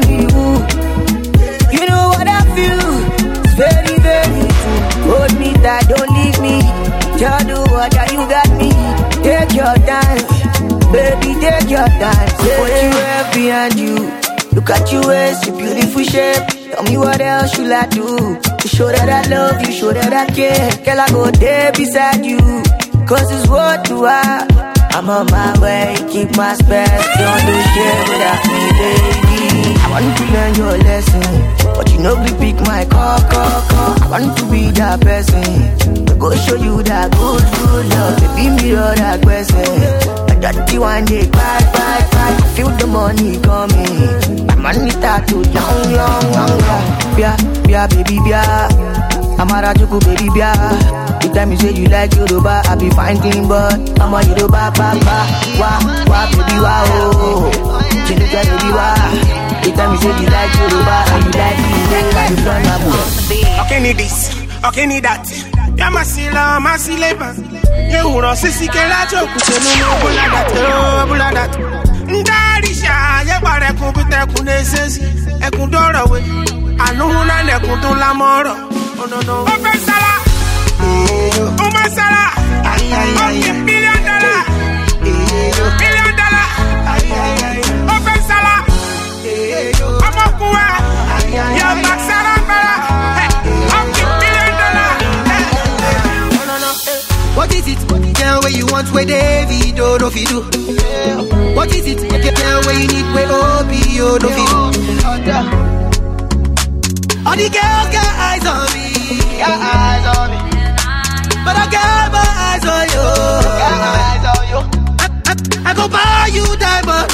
you. You know what I feel. Very, very true. Hold me tight, don't leave me. Just do what you got me. Take your time, baby, take your time. Say what you have behind you. Look at your waist, your beautiful shape. Tell me what else should I do to show that I love you, show that I care. Girl, I go there beside you, cause it's what you are. I'm on my way, keep my spell. Don't do shit without me, baby. I want to learn your lesson, but you know we pick my call, call, call. I want to be that person. I go show you that good, good love. Baby, mirror that person. A dirty one day, bye, bye, bye. Feel the money coming. My money start to long, long, long, long. Bia, bia, baby, bia. I'm a rajuku, baby, bia. You tell me say you like Yoruba, I be fine, clean, but I'm a Yoruba, ba, ba. Wa, wa, baby, wa, oh. Chinuka, baby, wa. You tell me say you like Yoruba, and you like me, I be from my boy. Okay, need this, okay, need that. Ya masila, masileba. You uro sisi ke la joku, chenu bula dat, bula dat. Ndarisha, ye bare kubite kunesesi, ekundoro we. Anu huna ne kundula moro. Oh no no. Open sala. Uma sala. Ay ay ay. Million dollar. Million dollar. Ay ay ay. Open sala. where David oh no fi do? What is it? Girl, where you need where O B oh no fi do? All the girls got eyes on me, got eyes on me, but I got my eyes on you, got eyes on you. I, I, I go buy you diamond.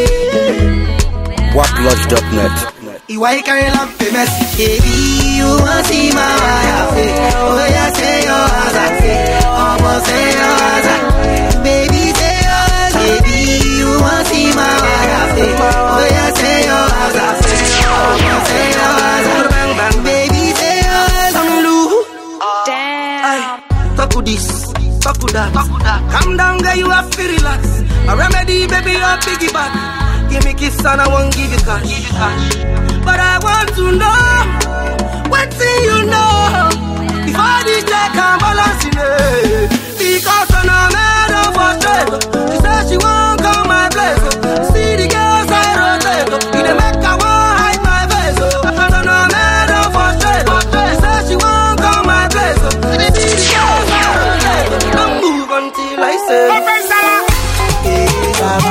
wap lodge dot net. You ain't carry love famous, baby. You want see my wife? Oh yeah, say your eyes, almost say your eyes, baby, say yours, baby. You want see my wife? Oh yeah, say your eyes, almost say your eyes, baby, say yours. I'm blue. Damn. Talk with this, talk with that. Calm down, girl, you have to relax. A remedy, baby, a biggie back. Give me kiss and I won't give you cash. Give you cash. But I want to know, what thing you know, before this day can balance in it. Because I'm a man of a trade. She said she won't come my place. See the girls I rotate. You the make I won't hide my face. I'm a man of a trade. She said she won't come my place. See the girls I rotate. Don't move until I say. Hey, Baba.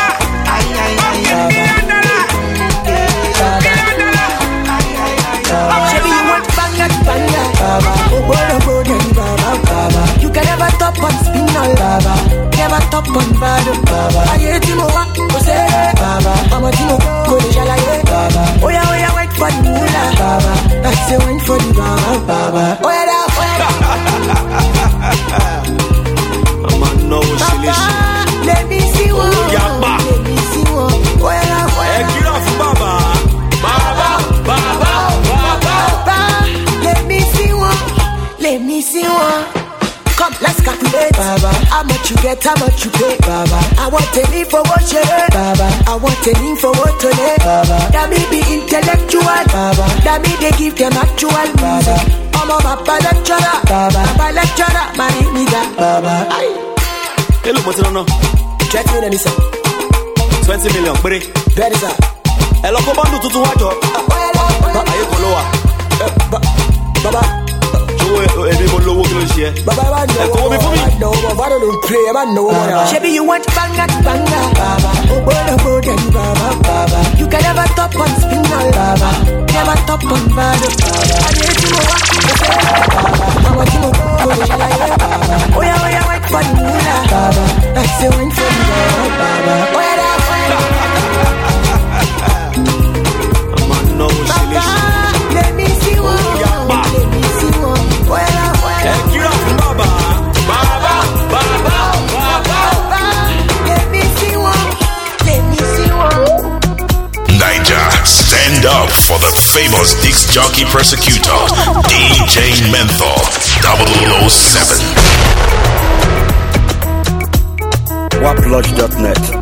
You can never top on spin on lava, never top on bad baba. I hate you more, go say baba. I'm a tino, go to Jalaye baba. Oh yeah, oh yeah, wait for the moolah baba. I say wait for the baba baba. Oh yeah, oh yeah. I'm a no solution. Let me see one. Let me see one. Oh yeah, oh yeah. Get off baba, baba, baba, baba. Let me see one. Let me see one. Come, let's calculate, Baba. How much you get, how much you pay, Baba. I want a need for what you heard, Baba. I want a need for what to let, Baba. That me be intellectual, Baba. That me they give them actual, Baba. I'm a Baba lecturer, Baba. Baba lecturer, my nigga, Baba. Hey, look, what's it on now? twenty million, is twenty million, buddy. That is a. Hello, come on, do to what? Are you follower? Baba. Baba, I know, Baba, I don't play, I know. Shabby, you want banga, banga, Baba. Oh, boy, oh, boy, Baba, Baba. You can never top on spin, Baba. Never top on bad, Baba. I need to know what you say, Baba. I want to know what you like, Baba. Oh, yeah, oh, yeah, wait for the moolah, Baba. I say, wait for the Baba. Oh, yeah, I'm a no solution. Let me see one. Let me see one. Well, well. Get off, Baba. Baba, Baba, Baba. Let me see one. Let me see one. Niger, stand up for the famous Dix Jockey Persecutor, D J Menthol, double oh seven. wap lodge dot net.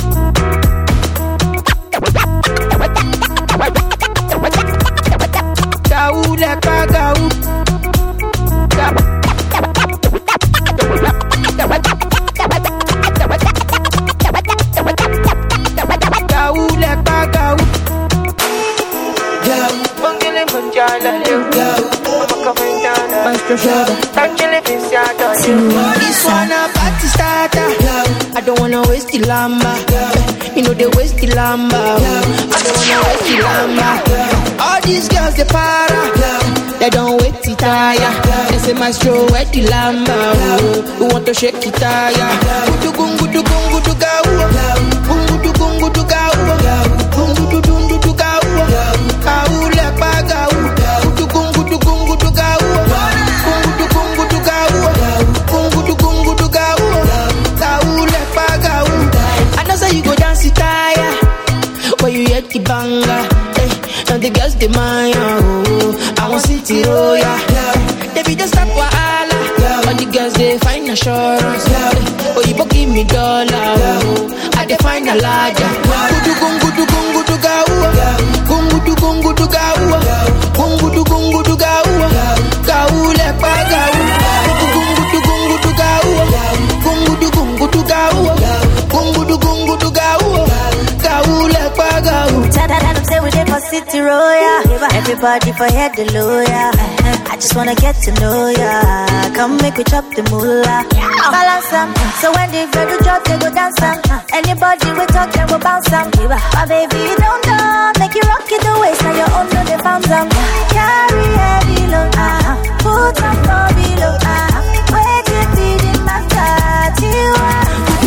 This one a party starter. I don't wanna waste the lamba. You know they waste the lamba. I don't wanna waste the lamba. All these girls they para. They don't wait to tire. They say my stroll wet the lamba. We want to shake the tire. Gudu gungu du gungu du gawa. Gungu du gungu du gawa. Gungu du gungu du gawa. Kau lepa gawa. Gudu gungu du gungu du gawa. Gungu du gungu du gawa. Gungu du gungu du gawa. Kau lepa gawa. I know say you go dance it tire. When you hit the banger. And the girls demand, oh, I want city, oh yeah. They be just stop wahala. All the girls they find assurance. Oh, you both give me dollar, oh, I they find a larger. Gudu gungu du gungu du gawa, gungu du gungu du gawa, gungu du gungu du gawa, gaule pa gawa. Gungu du gungu du gawa, gungu du gungu du gawa, gungu du gungu du gawa, gaule pa gawa. Tell that I'm say we dey for city royal. Everybody for head the lawyer. I just wanna get to know ya. Come make we chop the moolah. Balance them. So when they do job, they go dance them. Anybody we talk, they go bounce them. My baby, you don't know. Make you rock it the waist, now you own the found them. Carry heavy load, ah. Put some for below, ah. Wait till feeding my cat, you are.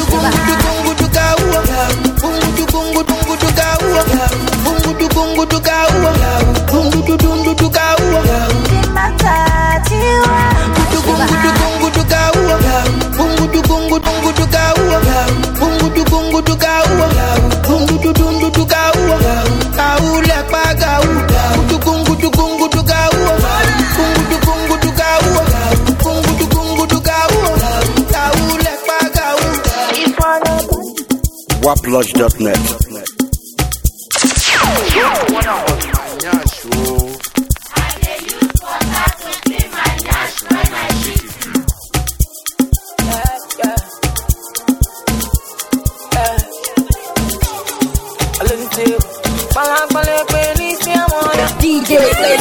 Waplodge dot net. D J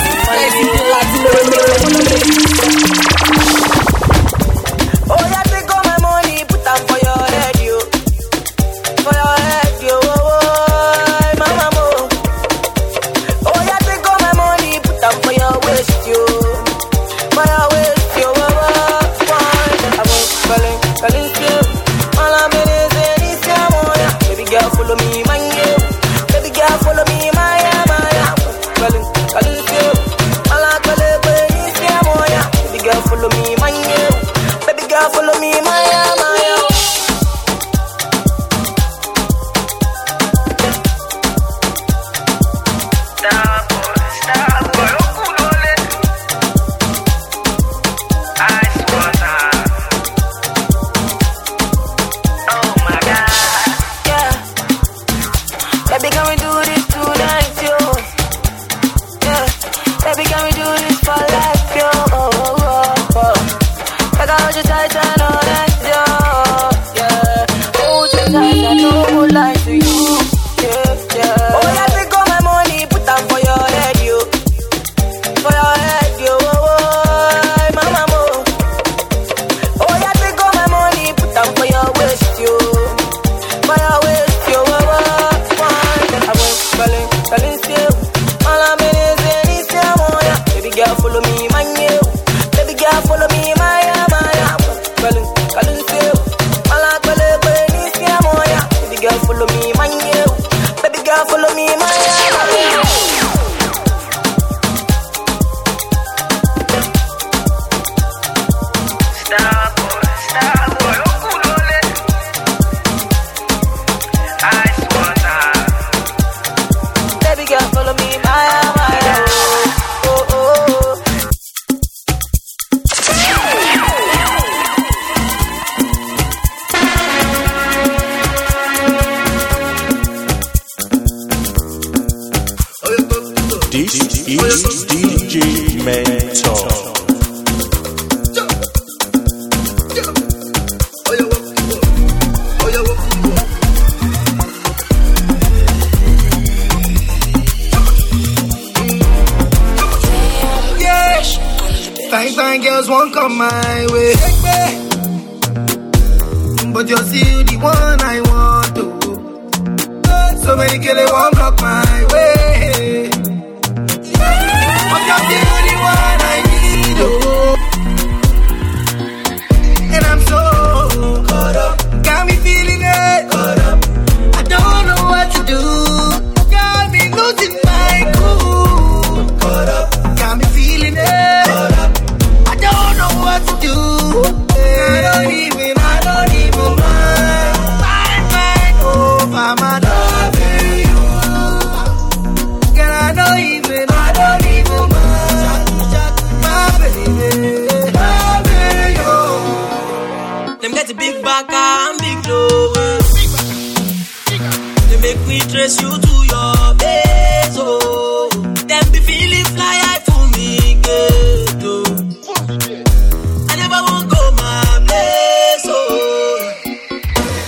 Oh, yeah, take all my money, put them for your head, you. For your head, you. Oh, oh, mama, mo. Oh, yeah, take all my money, put them for your waist, you. For your waist, you. Oh, oh, one. I won't call it, call it, you. All I'm in is in this, yeah, yeah. Baby girl, follow me, man, you. Baby girl, follow me, my, my, yeah. Call it, call it, you. All I'm call it, but this, yeah, yeah. Baby girl, follow me, man, you. Baby girl, follow me, my, my, yeah. Baby, can we do this tonight, yo? Yeah. Baby, can we do this for life, yo? Oh, oh, oh, oh. Like I hold you tight and all that, yo. Yeah. Hold you tight and no more lie to you. Yeah, yeah. Oh, yeah, take all my money, put them for your head, yo. For your head, yo. Oh, oh, mama, mo. Oh, yeah, take all my money, put them for your waist, yo. For your waist, yo. Oh, oh. Calling, calling still. All I'm in is in this, yeah, yeah. Baby girl, follow me, my you. Baby girl, follow me, my, my, yeah. Calling, calling still. All I'm calling, calling this, yeah, yeah. Baby girl, follow me, my you. Baby girl, follow me, my, my, yeah. Stop, boy, stop, boy. Oh, cool, ice water. Baby girl, follow me, Maya, Maya. Oh, oh, oh. This is D J Mentor. Fine, fine girls won't come my way, but you're still the one I want to. So many girls they won't block my way, but you're still the one I need. Oh, and I'm so caught up, got me feeling it. Caught up, I don't know what to do. Got me losing my cool. Caught up, got me feeling it. Caught up, I don't know what to do. I don't even, I don't even mind. Mind, mind over my loving you. Girl, I don't even, I don't even mind. My baby, loving you. Them get a big back and big nose. They make me trace you to your base, oh. Them be feeling fly high for me, good, oh. I never won't go my place, oh.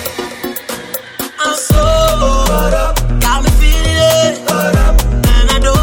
I'm so caught up, got me feeling it, caught up, and I don't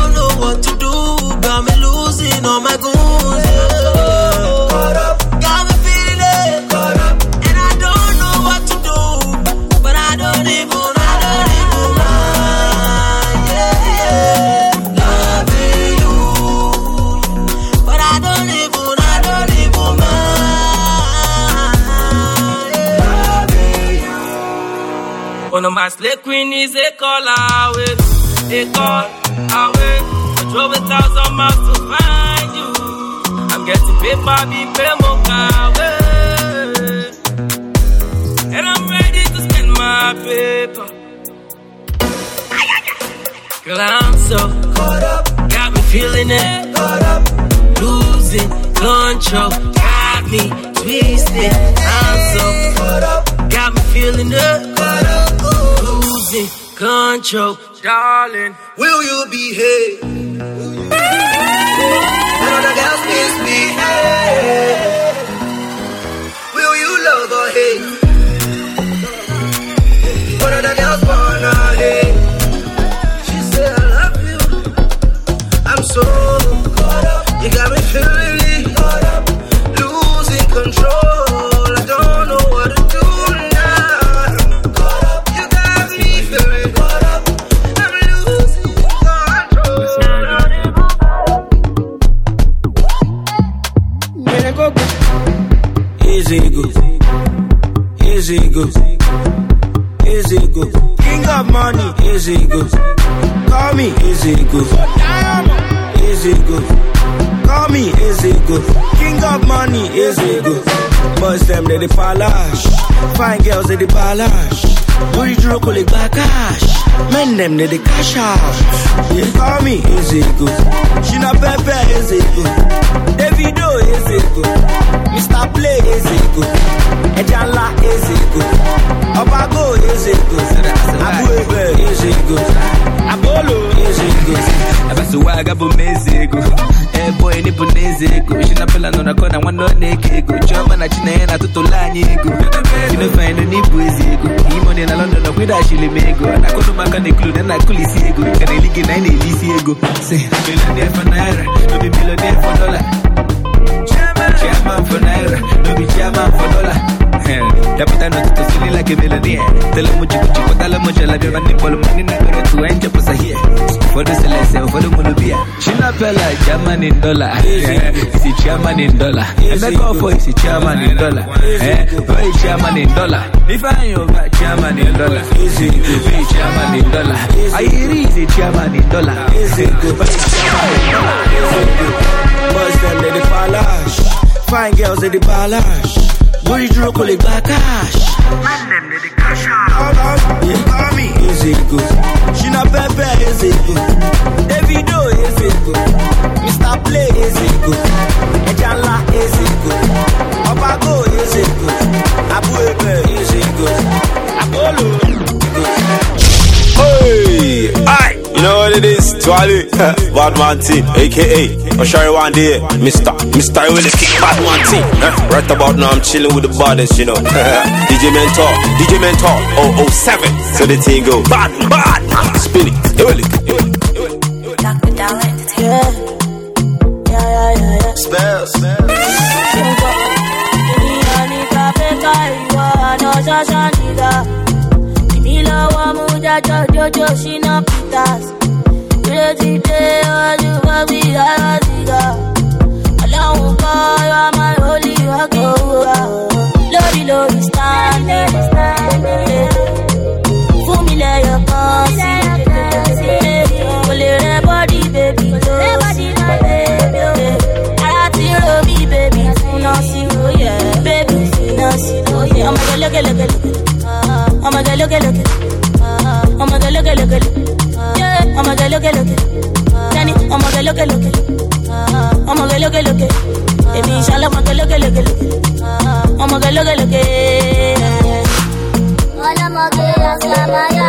One of my slay queen is a call away, a call away. I drove a thousand miles to find you. I'm getting paper, big payment away. And I'm ready to spend my paper. Girl, I'm so caught up, got me feeling it, caught up, losing control, got me twisted. I'm so caught up, got me feeling it, caught up, losing control, darling. Will you behave? When other girls misbehave, will you love or hate? When other girls wanna hate, I'm so caught up, you got me feeling caught up, losing control, I don't know what to do now. Caught up, you got me feeling caught up, I'm losing control. Easy go, easy go, easy go, king of money, easy go, call me easy go. Easy go, call me easy go. King of money, easy go. Boys them they the palash, fine girls they the palash. Booty drew collect back cash, men them they the cash out. Yeah, call me easy go. She not Pepe easy go. Davido easy go. Mister Play easy go. Ejala easy go. Obago easy go. Abuebe easy go. Apollo easy go. Abasuwaga bumezego, eh boy ni bunezego. Shina pela no nakona wano nekego. Choma na china na tutolanyego. Kino find ni bwezego. Imone na London na kwida shilimego. Na kono maka ne clue na kulisego. Kane ligi na ne lisego. Say millionaire for naira, no be millionaire for dollar. Chairman for naira, no be chairman for dollar. Capita no to silly like a millionaire. Tell them what you put you tell them what you like you running for money na go to enter for here. For the celeste for the monobia. She not feel like chairman in dollar. Is chairman in dollar. And I go for is chairman in dollar. Eh, boy chairman in dollar. If I you got chairman in dollar. Easy be chairman in dollar. I is chairman in dollar. Easy go be chairman in dollar. Boys them they the palash. Fine girls they the palash. Booty drew collect back cash. Man them they the cash out. Yeah, call me easy go. She not Pepe easy go. Davido easy go. Mister Play easy go. Ejala easy go. Obago easy go. Abuebe easy go. Apollo go. Hey, aye. You know what it is, Twali, Badman Team, aka Oshari one day, Mister Mister Willis Kick Badman Team. Right about now, I'm chilling with the baddest, you know. D J Mentor, D J Mentor, oh oh seven. So the thing go, bad, bad, spin it, Willis, Doctor Dollar, yeah, yeah, yeah, yeah, yeah. Spells. Jojo, she no pitas. Crazy day, all you want be a ziga. Alone, boy, you're my holy wako. Lodi, lodi, standing, standing. For me, lay your conscience. Pull your body, baby. Body, my baby. I feel me, baby. No, see, oh yeah. Baby, no, see, oh yeah. I'm gonna look at, look at, look at. I'm gonna look at, look at. Oh my God, look at, look at, yeah. Oh my God, look at, look at, Danny. Oh my God, look at, look at, oh my God, look at, look at, baby, inshallah, oh my God, look at, look at, oh my God, look at, look at. Hola, my God, Aslamaya.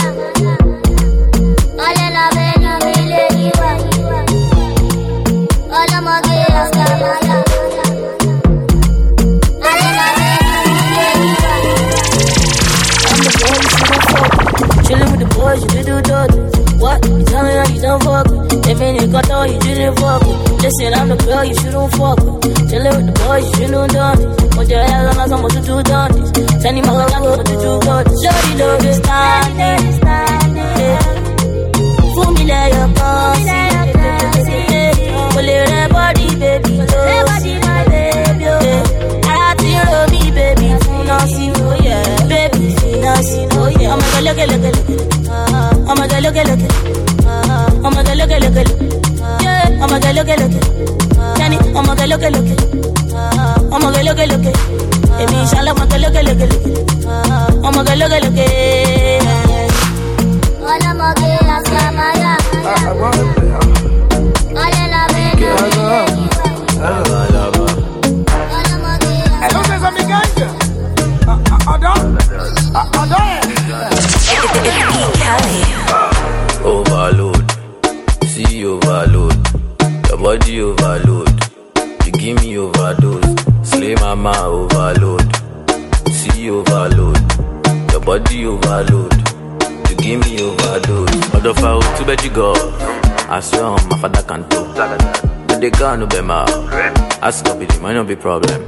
Hola, la vena, mi lady, hola, my God, Aslamaya. Chillin' with the boys, you do do dirty. What? You tell me how you don't fuck with. If any got on, you didn't fuck with. Listen, I'm the girl you shouldn't fuck with. Chillin' with the boys, you shouldn't done this. Put your hell on us, I'm what to do done this. Tell him how I'm what to do done this. Lordy, lordy, standing, standing. For me, let your conscience. Pull your body, baby. Body, my baby. I feel me, baby. No, see, oh yeah. Baby, no, see, oh yeah. I'm gonna look at look at look at. Oh my God, look at look at. Oh my God, look at look at. Yeah. Oh my God, look at look at. Danny, oh my God, look at look at. Oh my God, look at look at. Baby, inshallah, my God, look at look at. Oh my God, look at look at. Hola, Moguera, Samaya. Hola, la vena. Entonces, amigancia. Overload, see overload, your body overload, you give me overdose, slay mama overload, see overload, your body overload, you give me overdose. Mother foul, too bad you go, I swear on my father can't do, but they can't no be my, ask up it, might not be problem.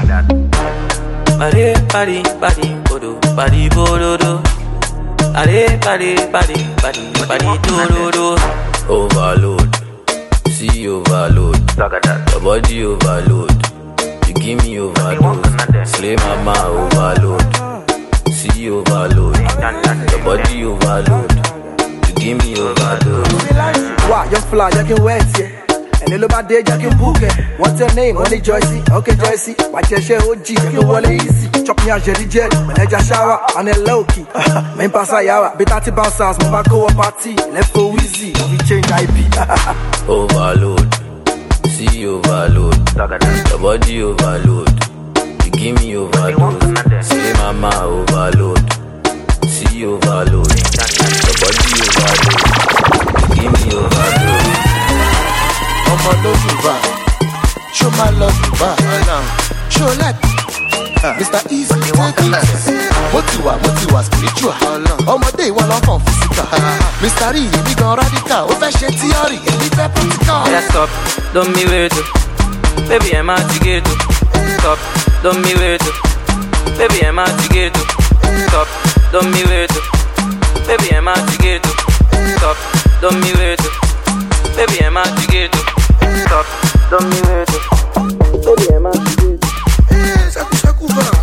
Body, body, body, bodo, body, bodo, body, body, body, body, body, do, do, overload, see overload, your body overload, you give me overdose, slay mama overload, see overload, your body overload, you give me overdose. Wow, you're fly, you can wait, yeah. And little bit day, you can book it. What's your name? Only Joycey. Okay, Joycey. Watch your share O G. You can walk easy. Chop me a jelly jet. When I just shower, on a low key. Main pass a yawa. Betati bouncers. Move go a party. Left for Wheezy. We change I P. Overload. See overload. Your body overload. You give me overdose. Say mama overload. See overload. Your body overload. You give me overdose. I'ma love you back. Show my love you back. Show like Mister Easy, take it. Motiwa, motiwa, spiritual. Ọmọdé ìwọ lọ fún physical. Mister E, èmi gan radical. Ó fẹ́ ṣe theory, èmi fẹ́ practical. Yeah, stop, don't me wait. Baby, I'm out to get to. Stop, don't me wait. Baby, I'm out to get to. Stop, don't me wait. Baby, I'm out to get to. Stop, don't me wait. Baby, I'm out to get to. Stop, don't me wait. Baby, I'm out to get to. Eh, shaku shaku va.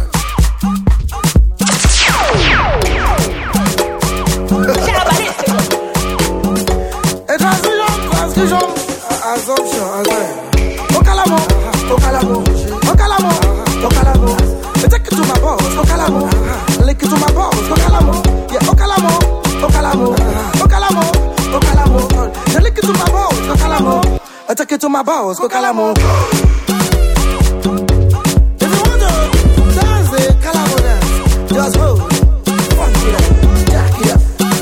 Et transition, transition, assumption, assumption. Au calamo, au calamo, au calamo, au calamo. Take it to my boss, au calamo. Lick it to my boss, au calamo. Yeah, au calamo, au calamo, au calamo, au calamo. You lick it to my boss, au calamo. I take it to my boss, au calamo. If you want to dance it, calamo dance. Just hold, funk it up, jack it up.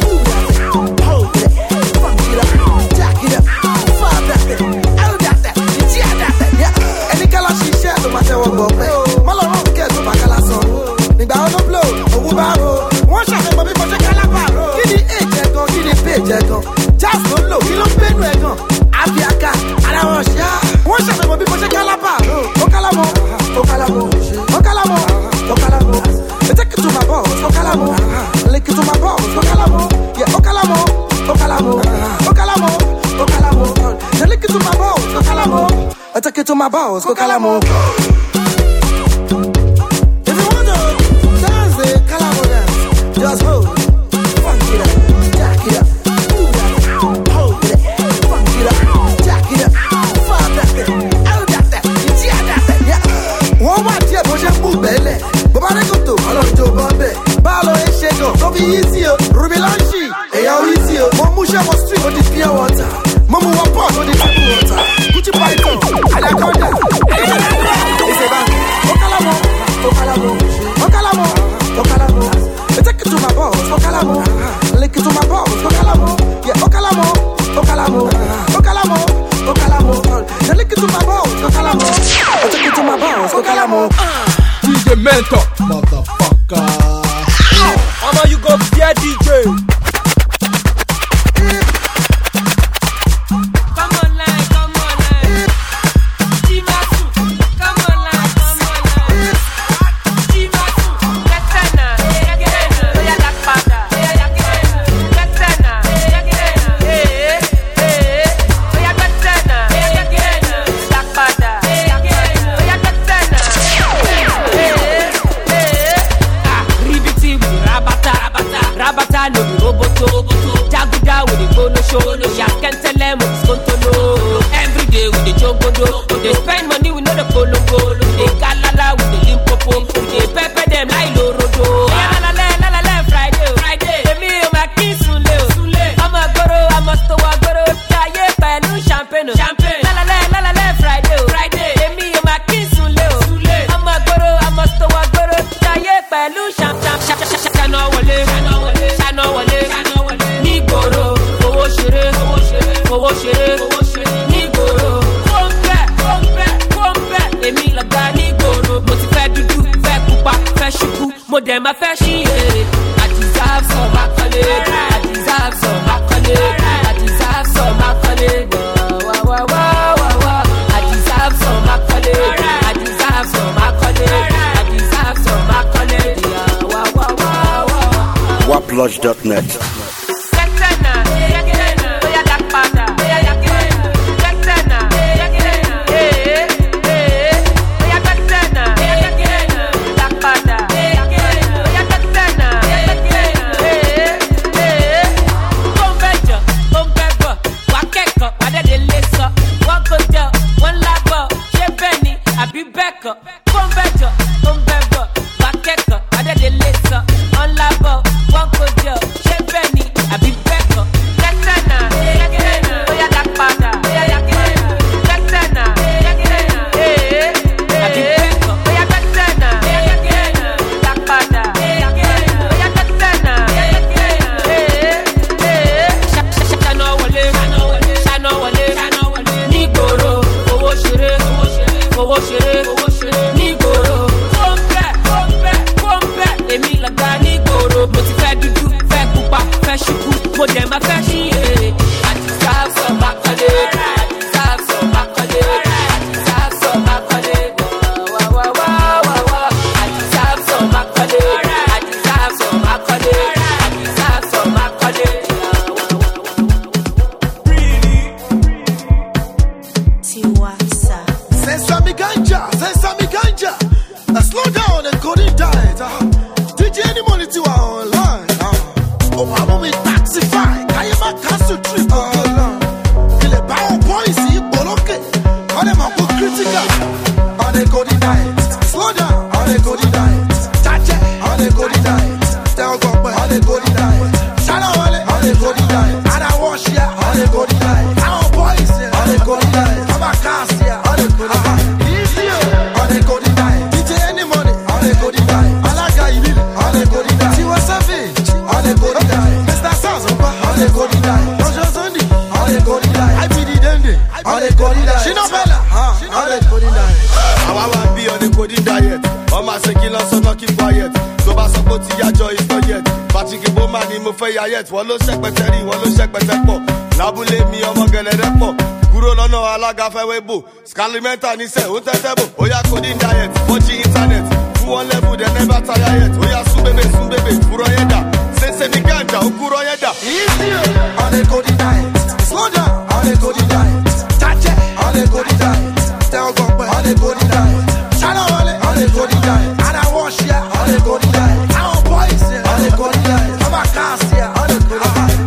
Just go low, kí ló ń bẹnu ẹ̀ gan. Abiaka, ara wọn ṣá. Wọ́n ṣàfihàn bí mo ṣe kálábà. Ó kálámọ̀, ó kálámọ̀, ó kálámọ̀, ó kálámọ̀. Take it to my boss, ó kálámọ̀. Lick it to my boss, ó kálámọ̀. Yeah, ó kálámọ̀, ó kálámọ̀, ó kálámọ̀, ó kálámọ̀. Lick it to my boss, ó kálámọ̀. Take it to my boss, ó kálámọ̀. If you want to dance it, kálámọ̀ dance. Just hold, funk it up, jack it up. Wọ́n wá díẹ̀ bó ṣe ń bù bẹ́lẹ̀. Bàbá Rẹ́kọ̀tò ọlọ́jọ́ bọ́m̀bẹ̀. Báwo ló ń ṣe gan? Tó fi yí sí o. Ruby Lanchi, èèyàn orí sí o. Mo mú ṣẹ́wọ̀ street ó di pure water. Mo mú wọn port ó di triple water. Gucci Python, Anaconda, Ìṣe báńkì. Ó kálámọ̀, ó kálámọ̀, ó kálámọ̀, ó kálámọ̀. Take it to my boss, ó kálámọ̀. Lick it to my boss, ó kálámọ̀. Yeah, ó kálámọ̀, ó kálámọ̀, ó kálámọ̀, ó kálámọ̀. Lick it to my boss, ó kálámọ̀. Take it to my boss, ó kálámọ̀. D J Mentor, motherfucker. Mama, you go fear D J. Rabata, Jaguda no be roboto. Jaguda with the go no show. No ya can't tell them what it's going to know. Every day with the jogodo. They spend money with no the polongo. They galala with the limpopo. They pepper them like lorodo. La la la la la la Friday. Friday. Emi o ma kiss sule sule. I'm a goro, I'm a stowa goro. Jaye pelu champagne. Champagne. La la la la la la Friday. Friday. Emi o ma kiss sule sule. I'm a goro, I'm a stowa goro. Jaye pelu champagne. Shano wale, shano wale, shano wale. Ni goro, owo shere, owo shere, owo shere, owo shere. Ni goro, kompe, kompe, kompe. Emi laga ni goro. Mo ti fẹ́ dúdú, fẹ́ pupa, fẹ́ ṣùkú. Mo dẹ̀ ma fẹ́ ṣiyè. I deserve some accolade. I deserve some accolade. I deserve some accolade. Wah, wah, wah, wah, wah. I deserve some accolade. I deserve some accolade. I deserve some accolade. Yeah, wah, wah, wah, wah. waplodge dot net. Wọ́n ló ṣẹ́pẹ̀tẹ̀ rí, wọ́n ló ṣẹ́pẹ̀tẹ̀ pọ̀. Lábúlé mi ọmọ gẹ̀lẹ́dẹ́ pọ̀. Kúrò lọ́nà alága fẹ́wé bò. Scalimenta níṣẹ́ ó tẹ́tẹ́ bò. Ó yá coding diet, four G internet. Fún wọn level dem never tire yet. Ó yá sún bébè sún bébè kúrọ̀ yẹn dà. Ṣèṣe ní gàǹjà ó kúrọ̀ yẹn dà. Easy on a coding diet. Slow down on a coding diet. Tache on a coding diet. Tell God on a coding diet. Shadow on a coding diet. And I wash ya on a coding diet. Our boys on a coding diet. I'm a cast here on a coding diet.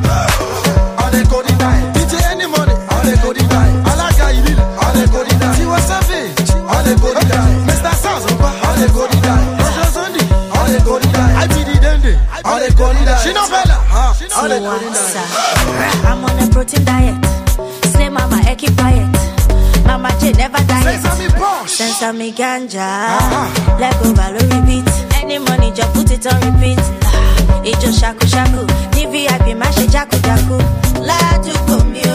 On a coding diet. D J any money on a coding diet. I like how you did it on a coding diet. Tiwa Savage on a coding diet. Mister Sazova on a coding diet. Roger Sunday on a coding diet. I be the Dende on a coding diet. She no fella on a coding diet. I'm on a protein diet. Slim mama, I keep quiet. Mama J never diet. Sesame ganja. Let go value repeat. Any money just put it on repeat. It just shaku shaku. Ni V I P mash jaku jaku. La tu komyo.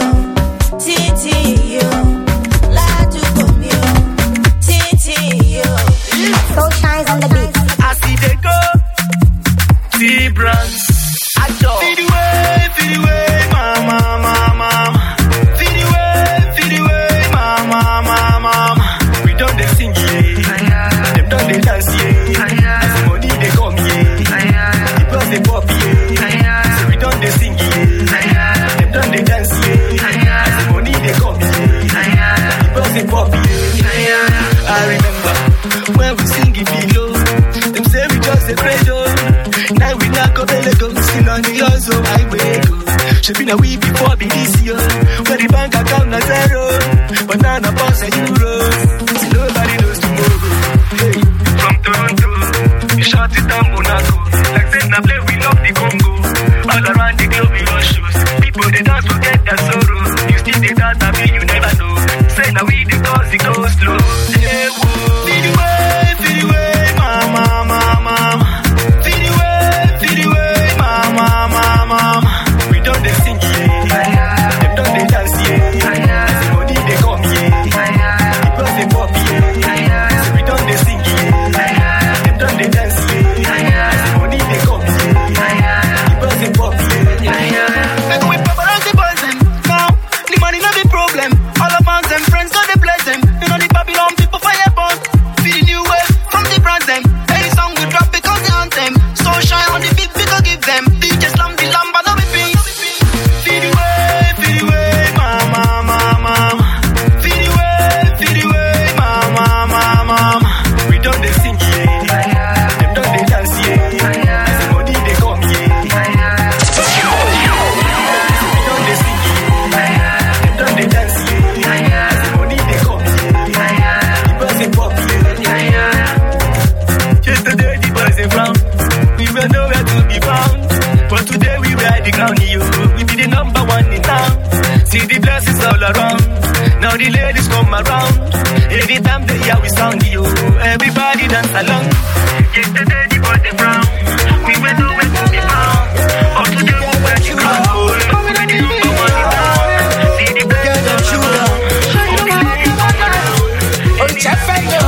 Titi yo. La tu komyo. Titi yo. So shines on the beat. I see they go. T-Brands. Feed away, feed away, mama, mama. Feed away, feed away, mama, mama. We don't they sing yeah. Them don't they dance yeah. As the money they come yeah. The plus they pop yeah. So we don't they sing yeah. Them don't they dance yeah. As the money they come yeah. The plus they pop yeah. I remember when we sing it below. Them say we just a cradle. Now we knock up the Lagos, you know. on the hustle, I wake up. She been a week before be this year. Where the bank account na zero, but now na boss a euro. See nobody knows tomorrow. Hey, from Toronto, you shot it down Monaco. Like say na play we love the Congo. All around the globe we run shows. People they dance forget their sorrow. You still they dance, I mean you never know. Say now we the cause it goes slow. Hey, whoa. Feel the way, feel the way, mama, mama. Feel the way, feel the way, mama, mama. We don't they sing, yeah. Them don't they dance, yeah. Everybody they come, yeah. Because they pop, yeah. So we don't they sing, yeah. Them don't they dance, yeah. Everybody they come, yeah. Because they pop, yeah. Make we paparazzi boys them. Now, the money not the problem. All of us them friends, God they bless them. You know the Babylon people fire burn. Feel the new wave from the brands them. Any song we drop because they anthem. So shine on the beat because give them. D J slam the lamba no be beat. Feel the way, feel the way, mama, mama. Feel the way, feel the way, mama, mama. We don't they sing, yeah. Them don't they dance, yeah. Everybody they come, yeah. We don't they sing, yeah. Them don't they dance, yeah. Everybody they come, yeah. The boys they pop, yeah. Yesterday the boys they frown. We were nowhere to be found. But today we ride the ground, yo. We be the number one in town. See the blessings all around. Now the ladies come around. Anytime they hear we sound, yo. Everybody dance along. Yesterday the boys they frown. We were nowhere to be found. But today we ride the ground. We be the number one in town. See the blessings all around. Oh, Jeff, I know.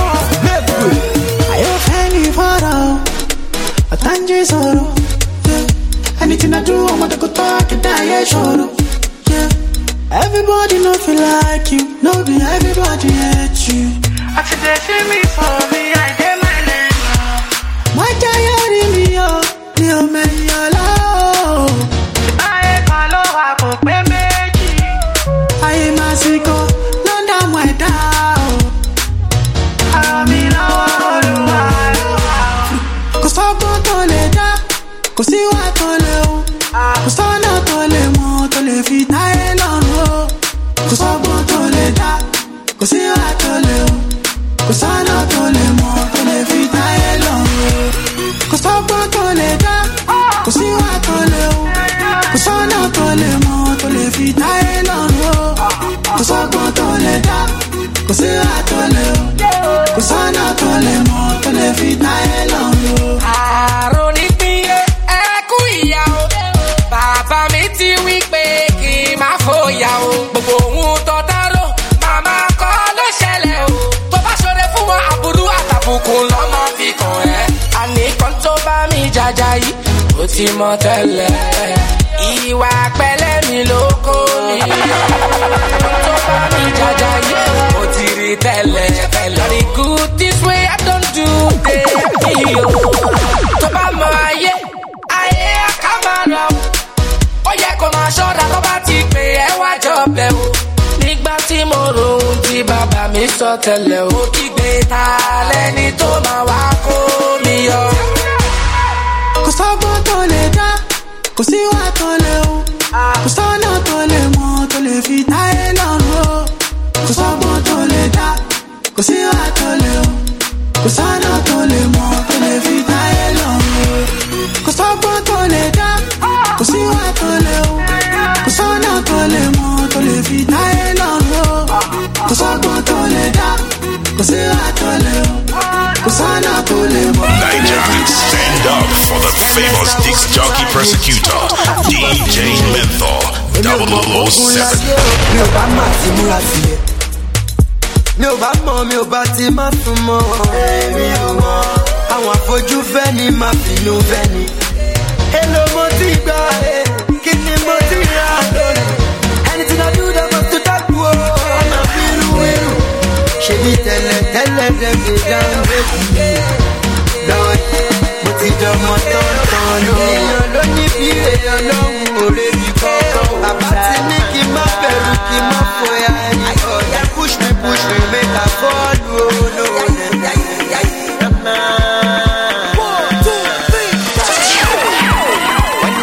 I offend you for all. I thank you so. Anything I do, I want to go talk and die, sure. Yeah. Everybody know feel like you. No be everybody hate you. I said they see me for me, I get my name. My child in me, oh, you man, you love. I follow up on Pemeji. I am a sicko, London, my down. I'm in our world. Cause I'm not only that. Kò sí wà tó lè o, kò sọ́nà tó lè mọ̀ tó lè fi táyé lọ́rùn o. Kò sọ́gbọ́n tó lè dá, kò sí wà tó lè o, kò sọ́nà tó lè mọ̀ tó lè fi táyé lọ́rùn o. Kò sọ́gbọ́n tó lè dá, kò sí wà tó lè o, kò sọ́nà tó lè mọ̀ tó lè fi táyé lọ́rùn o. Kò sọ́gbọ́n tó lè dá, kò sí wà tó lè o, kò sọ́nà tó lè mọ̀ tó lè fi táyé lọ́rùn o. Àrùn ní pínyé. Bàbá mi ti wí pé kí n má fòyà o. Gbogbo ohun tó dárò, màmá kọ́ ló ṣẹlẹ̀ o. Tó bá ṣoore fún wọn, àbúrú àtàbùkù lọ́mọ fi kàn ẹ́. Àní kan tó bá mi jàjà yìí, ó ti mọ tẹ́lẹ̀. Ìwà pẹ̀lẹ́ mi ló kó mi yọ. Kan tó bá mi jàjà yìí, ó ti rí tẹ́lẹ̀ tẹ́lẹ̀. The good this way I don't do dey o. Tó bá mọ ayé. Ó yẹ kó máa ṣọ́ra tó bá ti pè ẹ́ wá jọ̀bẹ̀ o. Nígbà tí mo rohun tí bàbá mi sọ tẹ́lẹ̀ o. Kígbe ta lẹ́ni tó máa wá kó mi yọ. Kò sọ́gbọ́n tó lè dá, kò sí wà tó lè o. Kò sọ́nà tó lè mọ̀ tó lè fi táyé lọ́rùn o. Kò sọ́gbọ́n tó lè dá, kò sí wà tó lè o. Kò sọ́nà tó lè mọ̀ tó lè fi táyé lọ́rùn o. Kò sọ́gbọ́n tó lè dá, kò sí wà tó lè o. Kò sọ́nà tó lè mọ̀ tó lè fi táyé lọ́rùn o. Kò sọ́gbọ́n tó lè dá, kò sí wà tó lè o. Kò sọ́nà tó lè mọ̀. Naija, stand up for the famous disc jockey persecutor, D J Menthol, double oh seven. Mi ò bá máa ti múra sílẹ̀. Mi ò bá mọ̀, mi ò bá ti má tún mọ̀. Èmi ò mọ̀. Àwọn àfojú fẹ́ ni máa finú fẹ́ ni. Èlò mo ti gbà ẹ́, kí ni mo ti rà lórí? Anything I do, they must to talk to her. Ọ̀nà fírú wírù. Ṣèbí tẹ́lẹ̀ tẹ́lẹ̀ dem dey down baby. Lọ́wọ́ mo ti dọ̀mọ́ tọ̀tàn lọ. Èèyàn ló ní bí èèyàn lọ́hùn òré mi kọ́kọ́. Bàbá ti ní kí n má bẹ̀rù kí n má fòyà ẹni. Ọ̀yẹ́ push me push me make I fall o. When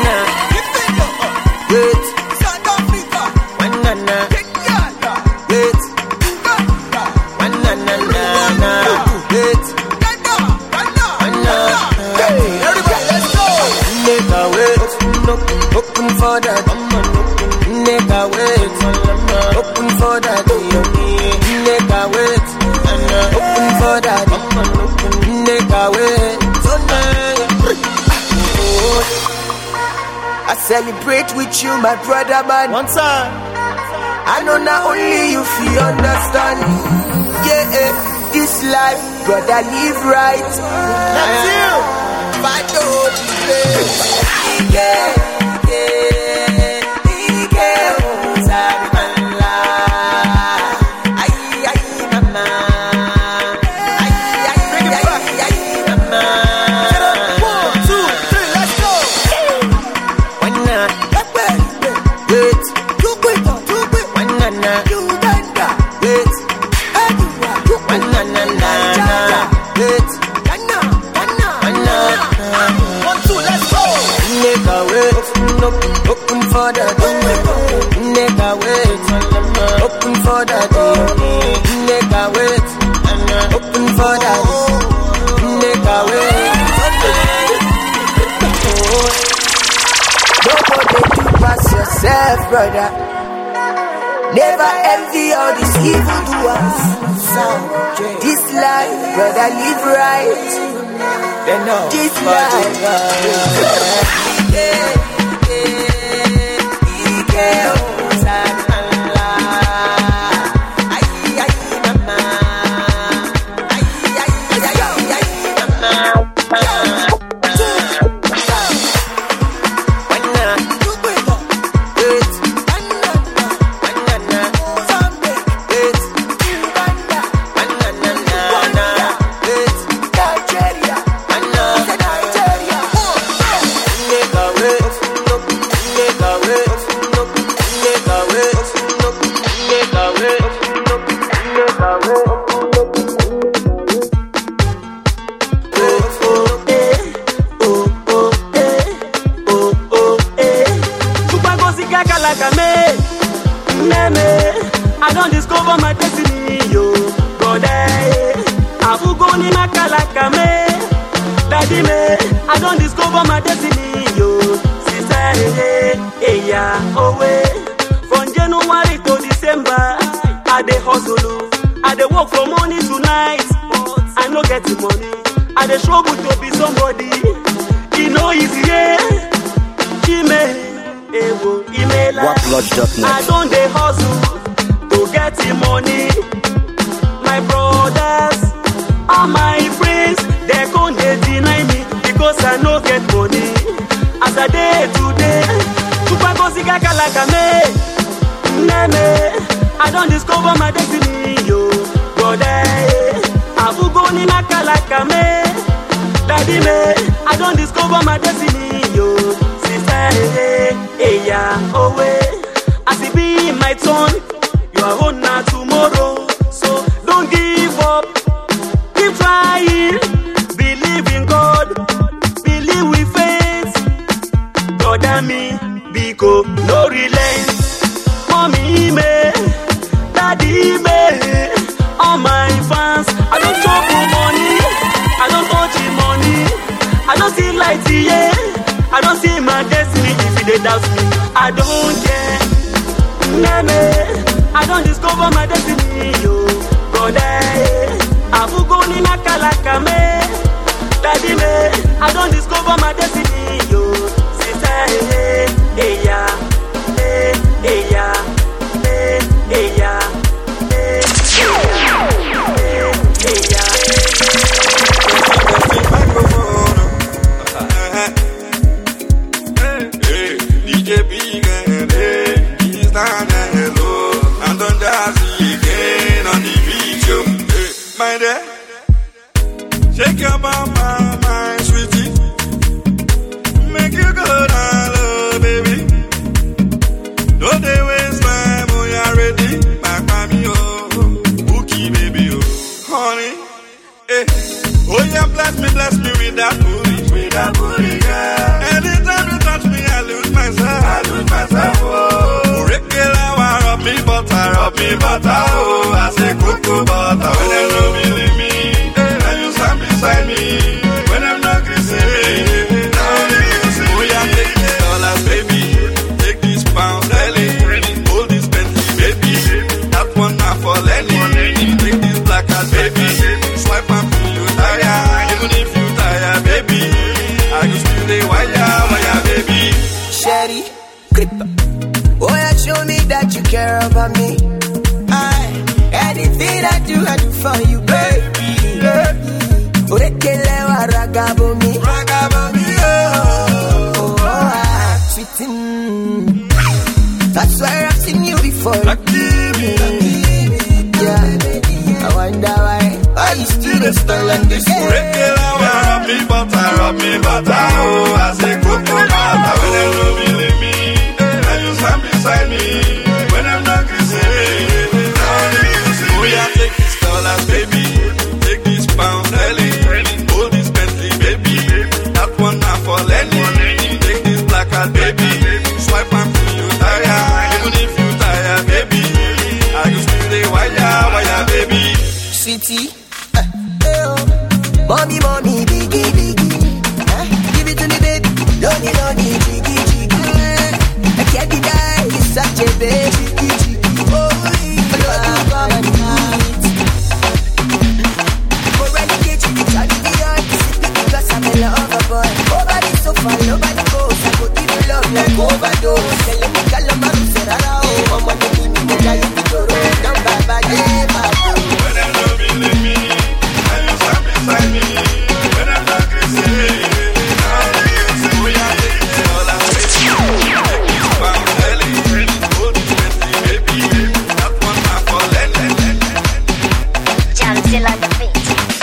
open, open for that. Nigga wait, open for that. Nigga wait, open for that. Nigga wait, I celebrate with you, my brother, man. One time, I know not only you feel understand. Yeah, eh, this life, brother, live right. That's you. Fight the Holy Spirit. Yeah. Open for that, nigga wait. Open for that, nigga wait. Open for that, nigga wait. Nobody do pass yourself, brother. Never envy all these evil doers. This life, brother, live right. This life, yeah. I don't discover my destiny, yo, brother. Abu goni makalaka me, daddy me. I don't discover my destiny, yo, sister. Hey, yeah, oh way. From January to December, I dey hustle, I dey work from morning to night. I no get the money, I dey struggle to be somebody. It no easy, yeah. Ewo, email. What lodge dot net. I don't dey hustle to get the money. My brothers, all my friends, they can't they deny me because I no get money. As I day today, Tupa go siga kalaka me, neme. I don't discover my destiny, yo, brother. Abu go ni makalaka me, daddy me. I don't discover my destiny, yo, sister. Hey, yeah, oh way. As it be my turn. Your own now tomorrow, so don't give up. Keep trying, believe in God, believe with faith. Brother me, Biko, no relent. Mommy me, daddy me, all my fans. I don't talk for money, I don't touch the money. I don't see light here, I don't see my destiny. If they doubt me, I don't care. Name. I don't discover my destiny, yo, brother. Abu goni makalaka me, daddy me. I don't discover my destiny, yo, sister. Hey, yeah, hey, hey, yeah, hey, hey, yeah, hey, hey, yeah, hey, hey, D J Big and hey, he's down there. My dear, shake your mama, my sweetie. Make you go down low, baby. Don't they waste time when you're ready. Back by me, oh, Bookie, baby, oh, honey. Eh, oh, yeah, bless me, bless me with that booty, with that booty, girl. Anytime you touch me, I lose myself, I lose myself, oh. Regular, rub me butter, rub me butter, oh. I say cuckoo butter, when they know me, leave me. And you stand beside me, when I'm not kissing me. Now you see, oh, yeah, take me all I and this game. Regular, rub me butter, rub me butter, oh, I say coconut. When they don't believe me, and you stand beside me. When I'm not crazy, now you see me. I take this dollars, baby. Take this pound, Ellie. Hold this Bentley, baby. That one now for Lenny. Take this black card, baby. Swipe and feel you tired. Even if you tired, baby, I can still stay wire, wire, baby. City, uh, hey, oh. Mommy, mommy, biggie, biggie. Uh, give it to me, baby. Lonely, lonely, jiggy, jiggy. I can't deny it's such a baby, jiggy, jiggy. Oh, I love you, come and eat. For renegade, you can try me on. Because I'm a lover boy. Nobody so far, nobody goes. I go give you love like overdose. Tell me, Calamari, Serrara, oh, mama, you give me the giant Toro. Don't buy, buy, yeah, buy. When I don't believe me, and you stand beside me. When I'm not crazy, now you see me. I take this all I'm waiting. Take this pound, Ellie. Hold this Bentley, baby. That one now for Lenny. Jam still on the beat.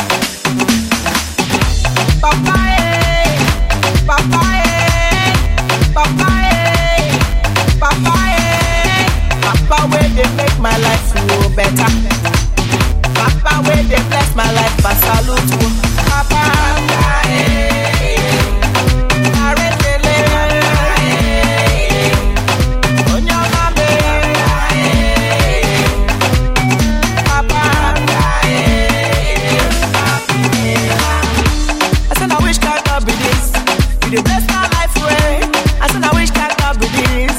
Papa, eh, Papa, eh, Papa, eh, Papa, eh, Papa, where they make my life so better. Papa, where they bless my life, I salute you. Papa, eh, Aretele, eh, Onyamabe, eh, Papa, eh, I said I wish God could be this. You dey bless my life way. I said I wish God could be this.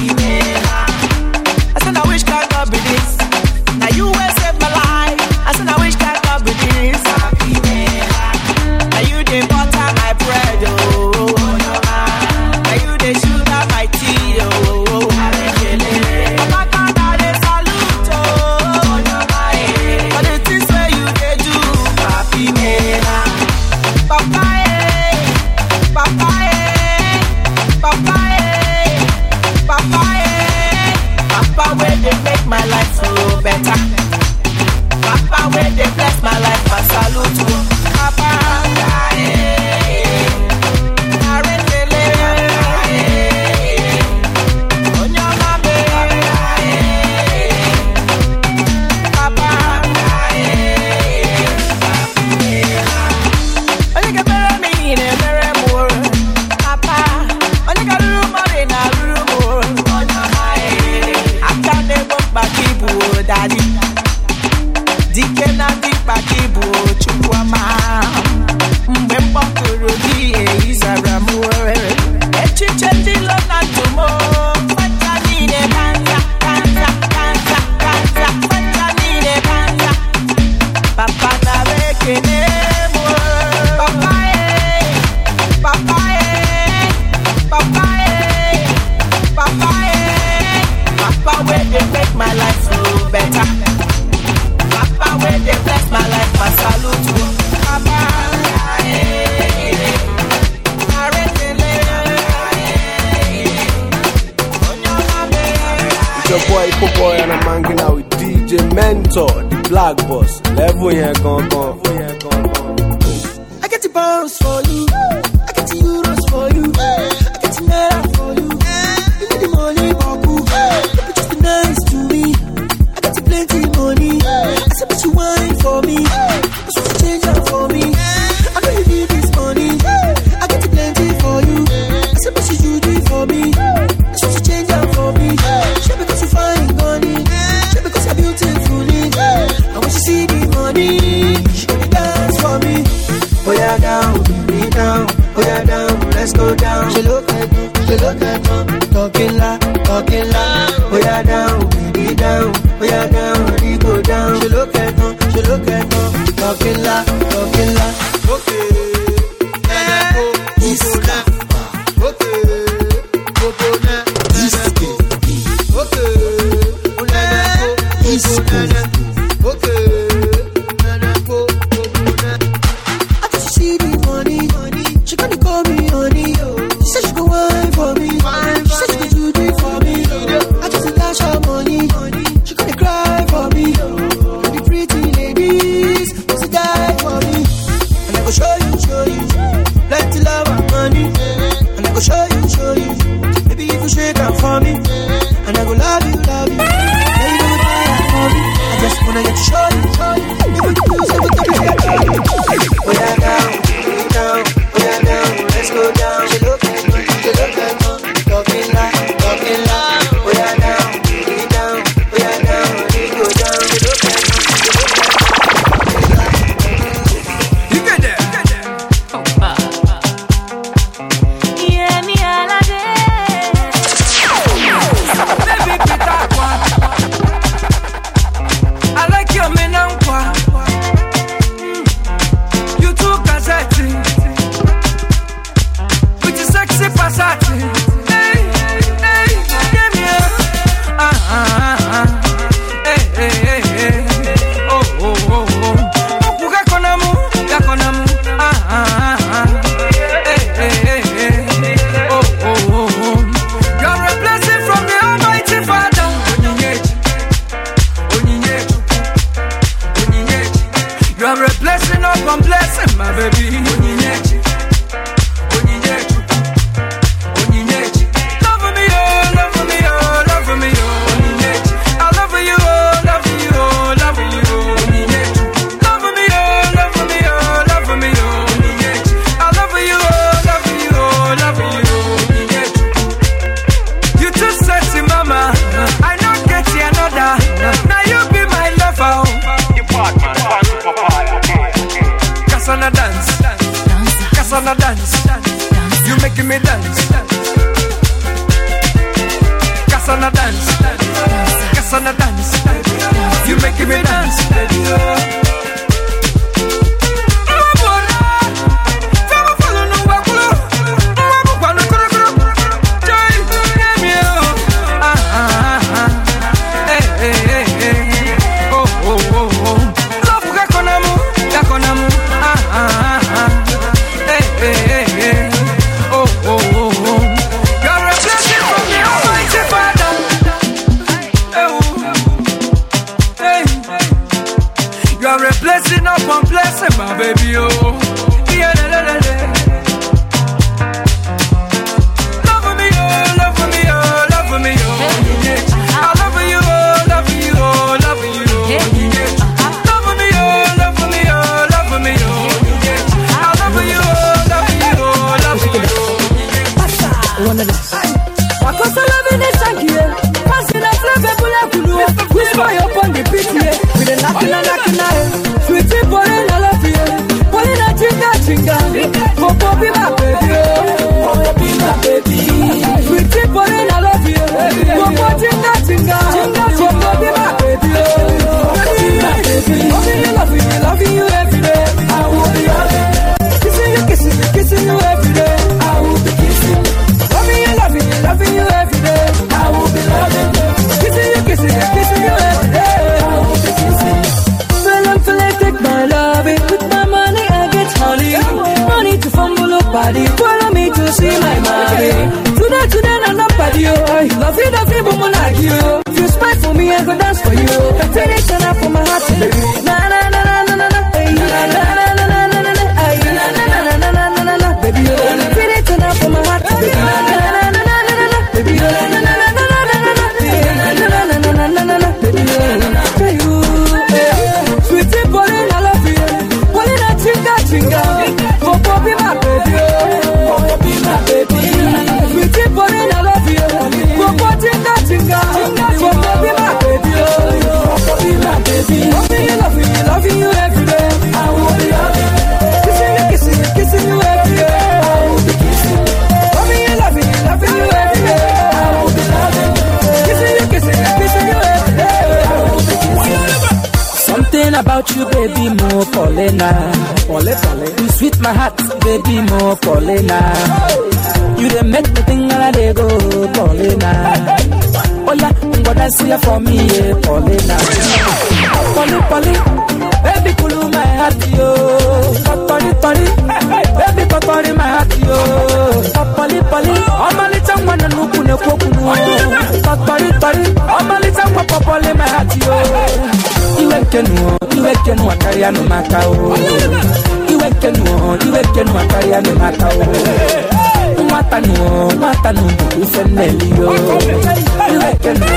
I said I wish God could be this. Now you will save my life. I said I wish God could be this. Now you dey butter my bread, oh. Now you dey sugar my tea, oh. Papa God, I dey salute, oh. For the things wey you dey do, papi me. Papa, eh, Papa, eh, Papa, eh, Papa, eh, Papa, where they make my life so better. Papa, where they bless my life, I salute you. Papa, eh, Aretele, eh, Onyamabe, eh, Papa, eh, only can bury me in a bury more. Papa, only can room more in a room more. I can't never back you, daddy. Dike na di pakibu chukwama. Mbembo kurudi e izaramu. Echiche ndilo na tumo. Fanta nine kanza, kanza, kanza, kanza. Fanta nine kanza. Papa na bekene mo. Papa eh, Papa eh, Papa eh, Papa eh. Papa where they make my life so better. Papa where they bless my life, I salute you. Papa eh, Aretele, Onyamabe. It's your boy, Ipo Boy, and I'm hanging out with D J Mentor, the Black Boss. Level here, gone, gone. I get the pounds for you. I get the euros for you. I get the naira for you. Give me the money, Babu. You just be nice to me. I get the plenty money. I said, but you wine for me. You should change that for me. I know you need this money. I get the plenty for you. I said, but you do it for me. You should change that for me. Sure because you find money. Sure because you're beautiful. I want you to see the money. She gonna dance for me. Oh yeah, down, be down. Oh yeah, down, let's go down. She look at me, she look at me. Talking la, talking la. Oh yeah, down, be down. Oh yeah, down, we go down. She look at me, she look at me. Talking la, talking la. Okay, yeah, oh, Iska. Okay, coconut. Iska. Okay, oh yeah, Iska. Okay. She gonna call me honey. She said she go wine for me. She said she go do it for me. I just dash her money. She gonna cry for me. And the pretty ladies, she die for me. show you, show you. Baby, if you shake up for me, and I go love you, love you. Now you don't tire for me. I just wanna get you, show you, show you. If you do something, oh yeah, down, down, oh yeah, down. Let's go down. She look at me, she look at me. Talking loud, talking loud. Oh yeah, down, down, oh yeah, down. Let's go down. She look at me, she look at me. You get there, get there. Yeah, me all a day. Baby, pick that one. I like your menankwa. You too cassette. With your sexy passage. Hey, hey, give me a. Ah, ah, ah. Hey, hey, hey, hey. Oh, oh, oh, oh. Oku gakonamu, gakonamu. Ah, ah, ah. Hey, hey, hey, hey. Oh, oh, oh, oh. You're a blessing from the Almighty Father. Onyinyechi, Onyinyechi, Onyinyechi. You're a blessing upon blessing, my baby. Onyinyechi, Onyinyechi, Onyinyechi. Love me, oh, love me, oh, love me, oh, Onyinyechi. I love you, oh, love you, oh, love you, oh, Onyinyechi. Love me, oh, love me, oh, love me, oh, Onyinyechi. I love you, oh, love you, oh, love you, oh, Onyinyechi. You too sexy, mama. I don't get you another. Now you be my lover. You part man, part to papa. Kasana dance, Kasana dance. You making me dance. Kasana dance, Kasana dance. You making me dance, baby. Oh. You're a blessing upon blessing, my baby, oh. Yeah, la, la, la, la. Love me, oh, love me, oh, love me, oh. Yeah. I love you, oh, love you, oh, love you, oh. Yeah. Love me, oh, love me, oh, love me, oh. Yeah. I love you, oh, love you, oh, love you, oh. One of this. Wakosa love in the tank, yeah. Passing a flavor, pull up, pull up. Whisper upon the beat, yeah. With a knocking and knocking, yeah. Sweetie, boy, I love you. Boy, I chinga, chinga. For Bobby, my baby, oh. Bobby, my baby. Sweetie, boy, I love you. For Bobby, chinga, chinga. For Bobby, my baby, oh. Bobby, my baby. Bobby, I love you, loving you every day. I will be loving you. Kissing you, kissing you, kissing you every day. I will be kissing you. Bobby, I love you, loving you every day. I will be loving you. Kissing you, kissing you, kissing you every day. I will be kissing you. Feel I'm feeling take my love it. With my money I get honey. Money to fumble up body. Follow me to see my mommy. Today, today, I'm not bad you. Love you, love you, but I'm like you. If you spite for me, I go dance for you. Take it turn up for my heart, baby. Na na na na na na na. Na na na na na na na. Na na na na na na na. Baby, take it turn up for my heart, baby. Na na na na na na. Baby, na na na na na na. Na na na na na na. Baby, tell you. Sweetie, boy, I love you. Boy, I chinga, chinga. For Bobby, my baby, oh. Bobby, my baby. Sweetie, boy, I love you. For Bobby, chinga, chinga. For Bobby, my baby, oh. Bobby, my baby. Bobby, I love you, loving you every day. I will be loving you. Kissing you, kissing you, kissing you every day. I will be kissing you. Bobby, I love you, loving you every day. I will be loving you. Kissing you, kissing you, kissing you every day. I will be kissing you. Something about you, baby, more Paulina. You sweet my heart, baby, more Paulina. You done make me think I they go, Paulina. Oh yeah, what I see for me, yeah, Paulina. Polly, Polly, baby, cool my heart, yo. Polly, Polly, baby, Polly, my heart, yo. Polly, Polly, I'm a little one and who couldn't cook. Polly, Polly, I'm a little one, Polly, my heart, yo. Iwe kenwo, iwe kenwo kaya no makao. Iwe kenwo, iwe kenwo kaya no makao. Uma Matano, matano, who's a Nelio. You like a no,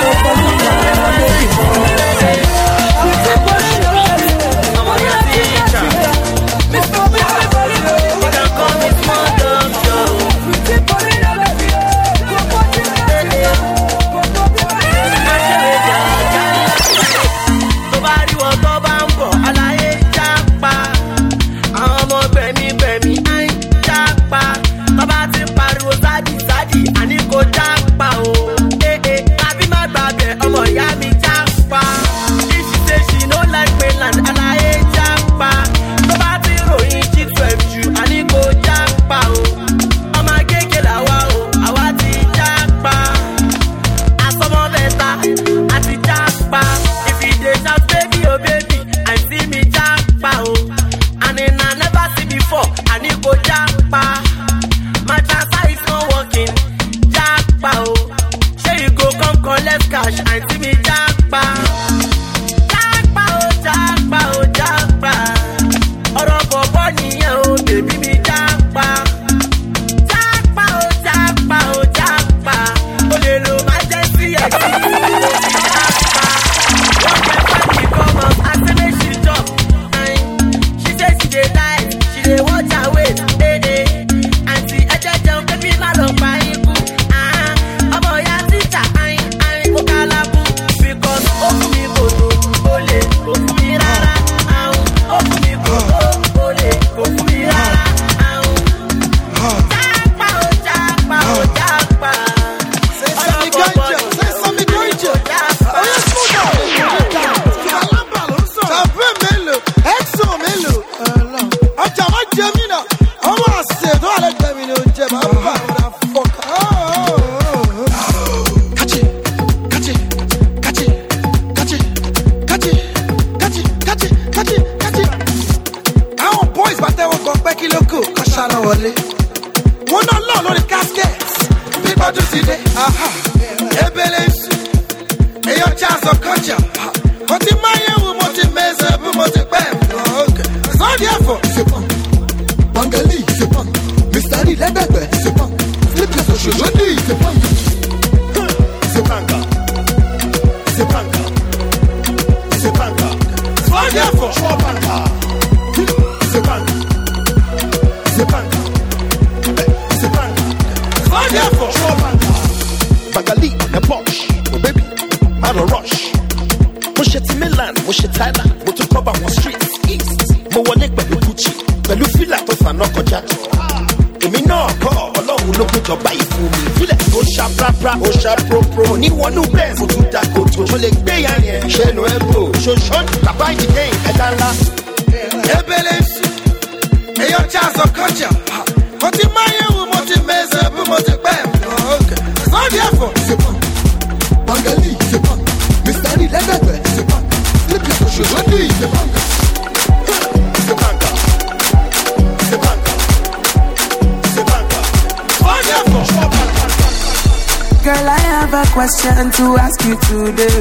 question to ask you today.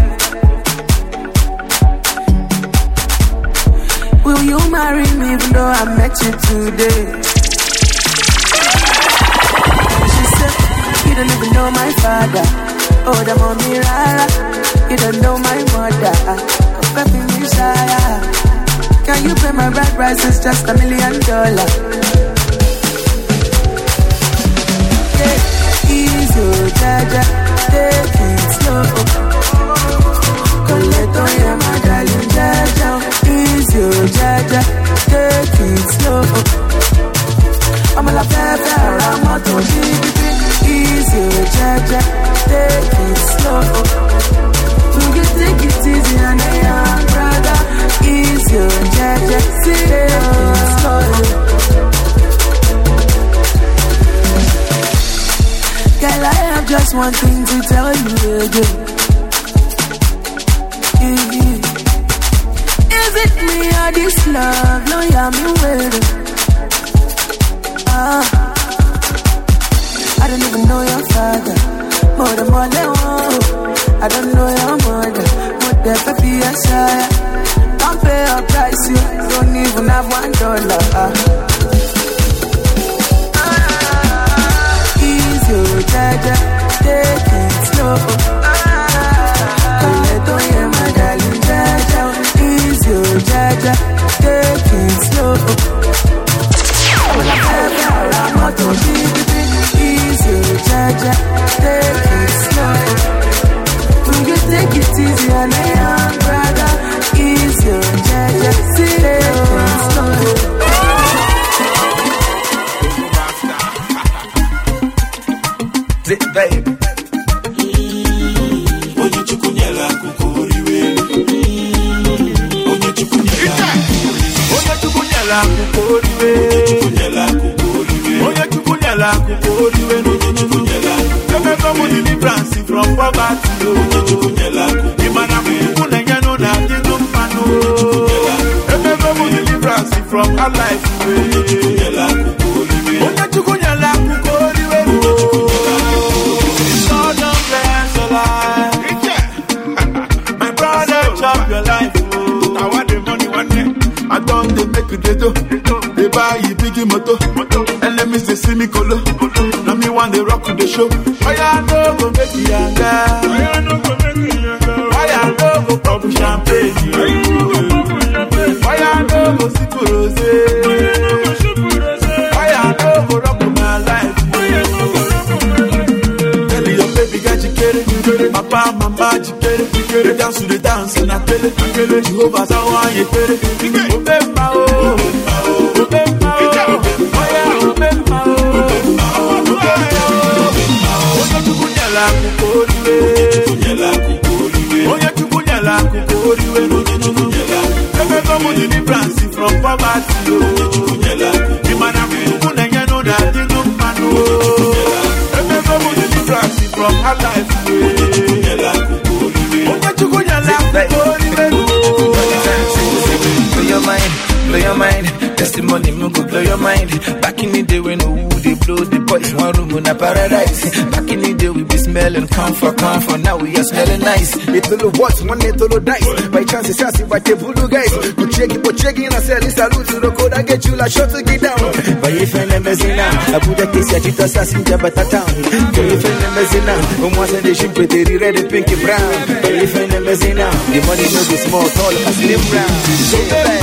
Will you marry me even though I met you today? She said, you don't even know my father. Oh, the mommy rara. You don't know my mother. Baby Messiah. Can you pay my bride price? It's just a million dollars. Yeah, easy, jaja. Take it slow. Collect on your my darling, jaja. Easy, jaja. Take it slow. I'm a la pepe, I'm a to easy, jaja. Take it slow. You can take it easy and I am brother. Easy, jaja. Take it slow. Girl, I have just one thing to tell you again. Is it me or this love? No, yeah, me waiting. Ah, I don't even know your father. More than more than one. I don't know your mother. More than baby, yes, I don't pay a price. You don't even have one dollar. Ah. Zip, baby. Onye chukwu nyela akụkụ oriwe. Onye chukwu nyela Onye chukwu nyela akụkụ oriwe. Onye chukwu nyela akụkụ oriwe. Onye chukwu nyela Keme komu deliverance from poverty. Onye chukwu nyela Imana kuku nenye no na dinu manu. Keme komu deliverance from our life. Onye chukwu nyela Onye chukwu nyela akụkụ oriwe. It's all done bless your life. My brother chop your life. I want the money one day. I don't they make you do. They buy you big moto. Enemies they see me colo. Now me one they rock with the show. Why I no go make you younger? Why I no go make you younger? Why I no go pop champagne? Why I no go sip rosé? Why I no go rock with my life? Tell your baby got you get it. Papa, mama, you get it. They dance to the dance and I tell it. Jehovah's how I get it. Obemba oh, Obemba oh, Oya Obemba oh, Onye chukwu nyela akụkụ oriwe. Onye chukwu nyela akụkụ oriwe. Keme komu deliverance from poverty. Imana kuku nenye no na dinu manu. Keme komu deliverance from her life. Onye chukwu nyela akụkụ oriwe. Blow your mind, blow your mind. Testimony, no go blow your mind. Back in the day when the wood they blow the boys one room in a paradise. Back in the day we be smelling comfort, comfort. Now we are smelling nice. It all what one it all dice. By chance it's as if I take voodoo guys. Go check it, go check it, and say this salute to the code. I get you like shot to get down. By if I'm a messina, I put a case at it assassin Jabata town. By if I'm a messina, almost a nation pretty red and pinky brown. By if I'm a messina, the money no be small, tall, as slim brown. So bad.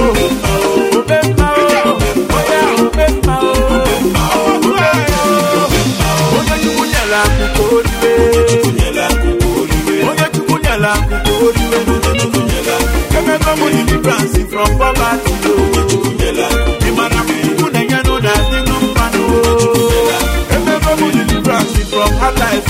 From poverty, from her life,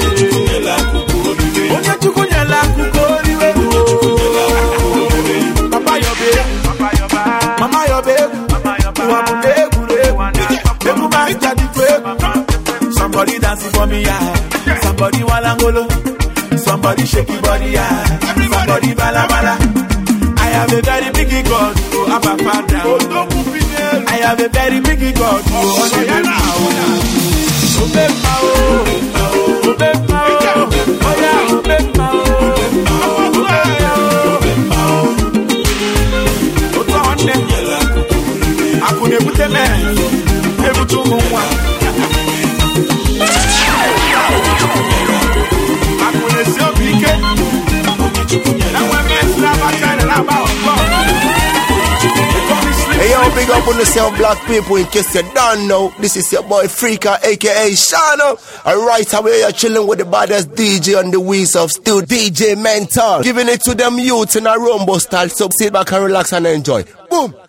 Papa your baby, Mama your baby, somebody dancing for me, yeah. Somebody walangolo, somebody shake your body, yeah. Somebody bala bala. I have a very big God, oh, I'm a father. I have a very big God, oh, I'm a Obemba oh, Obemba oh, Oya Obemba oh, Obemba oh, Oto ane, akune buteme, ebutu mwa. Akune siobike, na weme slabata na laba okwa. Hey yo, big up on yourself, black people, in case you don't know. This is your boy Freaka, aka Shano. And right away, you're chilling with the baddest D J on the wheels of still D J Mentor. Giving it to them youths in a rumble style, so sit back and relax and enjoy. Boom!